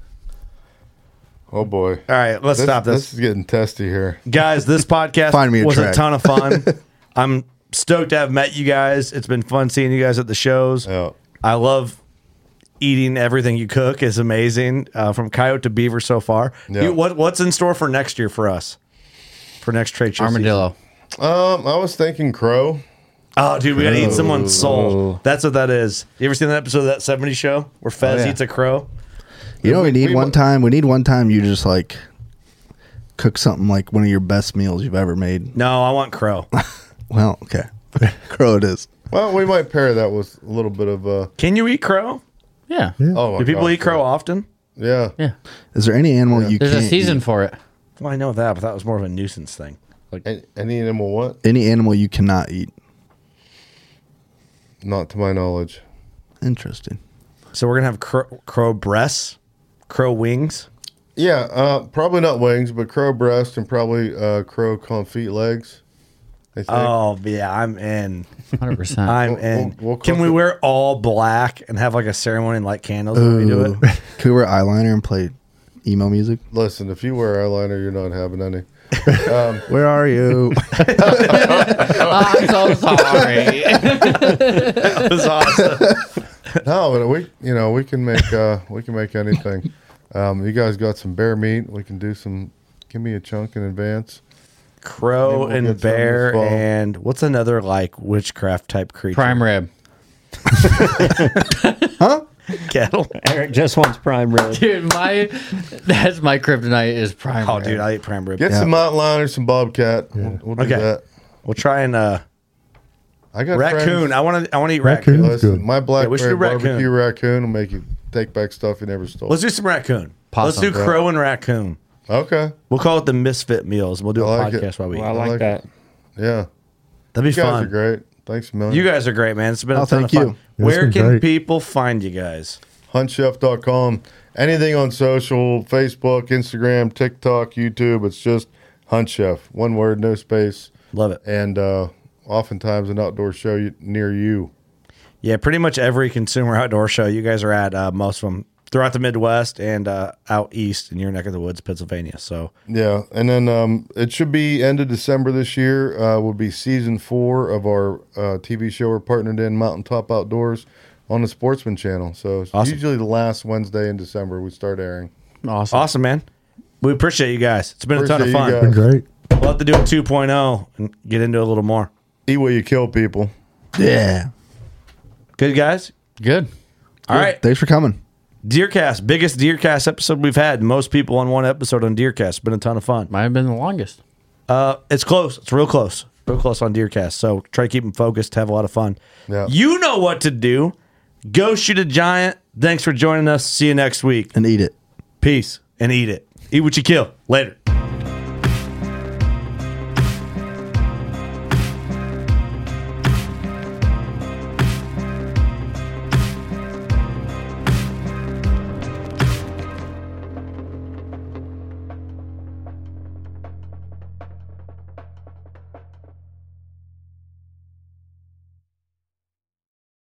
Oh boy. All right, let's This, stop this. this is getting testy here. Guys, this podcast Find me a was track. a ton of fun. I'm stoked to have met you guys. It's been fun seeing you guys at the shows. Yeah. I love eating everything you cook is amazing. Uh, from coyote to beaver so far. Yeah. You- what what's in store for next year for us? For next trade show season? Armadillo. Um, I was thinking crow. Oh, dude, we gotta eat someone's soul. That's what that is. You ever seen that episode of that seventies show where Fez Oh, yeah. eats a crow? You know, we need we one wa- time. We need one time. You just like cook something like one of your best meals you've ever made. No, I want crow. Well, okay, crow it is. Well, we might pair that with a little bit of uh. Can you eat crow? Yeah. Oh, my Do people gosh, eat crow often? Yeah. Yeah. Is there any animal you There's can't a season eat? for it. Well, I know that, but that was more of a nuisance thing. Like, Any, any animal what? Any animal you cannot eat. Not to my knowledge. Interesting. so we're gonna have crow, crow breasts, crow wings. Yeah, uh, probably not wings, but crow breast and probably uh, crow confit legs. I think. Oh yeah, I'm in. one hundred percent. I'm We'll- in. we'll- we'll Can cook we it. wear all black and have like a ceremony and light candles when we do Ooh. it? Can we wear eyeliner and play emo music? Listen, if you wear eyeliner, you're not having any. Where are you? I'm so sorry. That was awesome. No, but we, you know, we can make uh, we can make anything. Um, you guys got some bear meat? We can do some. Give me a chunk in advance. Crow Maybe we'll and get some bear this fall. and what's another like witchcraft type creature? Prime rib. Cattle. Eric just wants prime rib. Dude, my that's my kryptonite is prime Oh, rib. dude, I eat prime rib. Get some mountain lion, some bobcat. We'll, we'll do Okay. that. We'll try and uh, I got raccoon. friends- I want to. I want to eat Raccoon? raccoon. Listen, Good. my black Yeah, we should bear do raccoon. barbecue raccoon will make you take back stuff you never stole. Let's do some raccoon. Possum. Let's do crow and raccoon. Okay. We'll call it the Misfit Meals. We'll do a I like it. podcast while we eat. Well, I like like that. Yeah. That'd be You guys are fun. great. Thanks a million. You guys are great, man. It's been a Oh, ton thank of fun. you. Yeah, Where it's been can great. people find you guys? hunt chef dot com. Anything on social, Facebook, Instagram, TikTok, YouTube, it's just Hunt Chef. One word, no space. Love it. And uh, oftentimes an outdoor show you- near you. Yeah, pretty much every consumer outdoor show you guys are at, uh, most of them throughout the Midwest and uh, out east in your neck of the woods, Pennsylvania. So Yeah. And then um, it should be end of December this year, uh, will be season four of our uh, T V show we're partnered in, Mountaintop Outdoors, on the Sportsman Channel. So it's Awesome. usually the last Wednesday in December we start airing. Awesome. awesome, man. We appreciate you guys. It's been a ton of Appreciate you fun. guys. Been great. We'll have to do a two point oh and get into a little more. Eat what you kill, people. Yeah. Good, guys? Good. All right. Thanks for coming. Deercast, biggest Deercast episode we've had. Most people on one episode on Deercast. It's been a ton of fun. Might have been the longest. Uh, it's close. It's real close. Real close on Deercast. So try to keep them focused, have a lot of fun. Yeah. You know what to do. Go shoot a giant. Thanks for joining us. See you next week. And eat it. Peace and eat it. Eat what you kill. Later.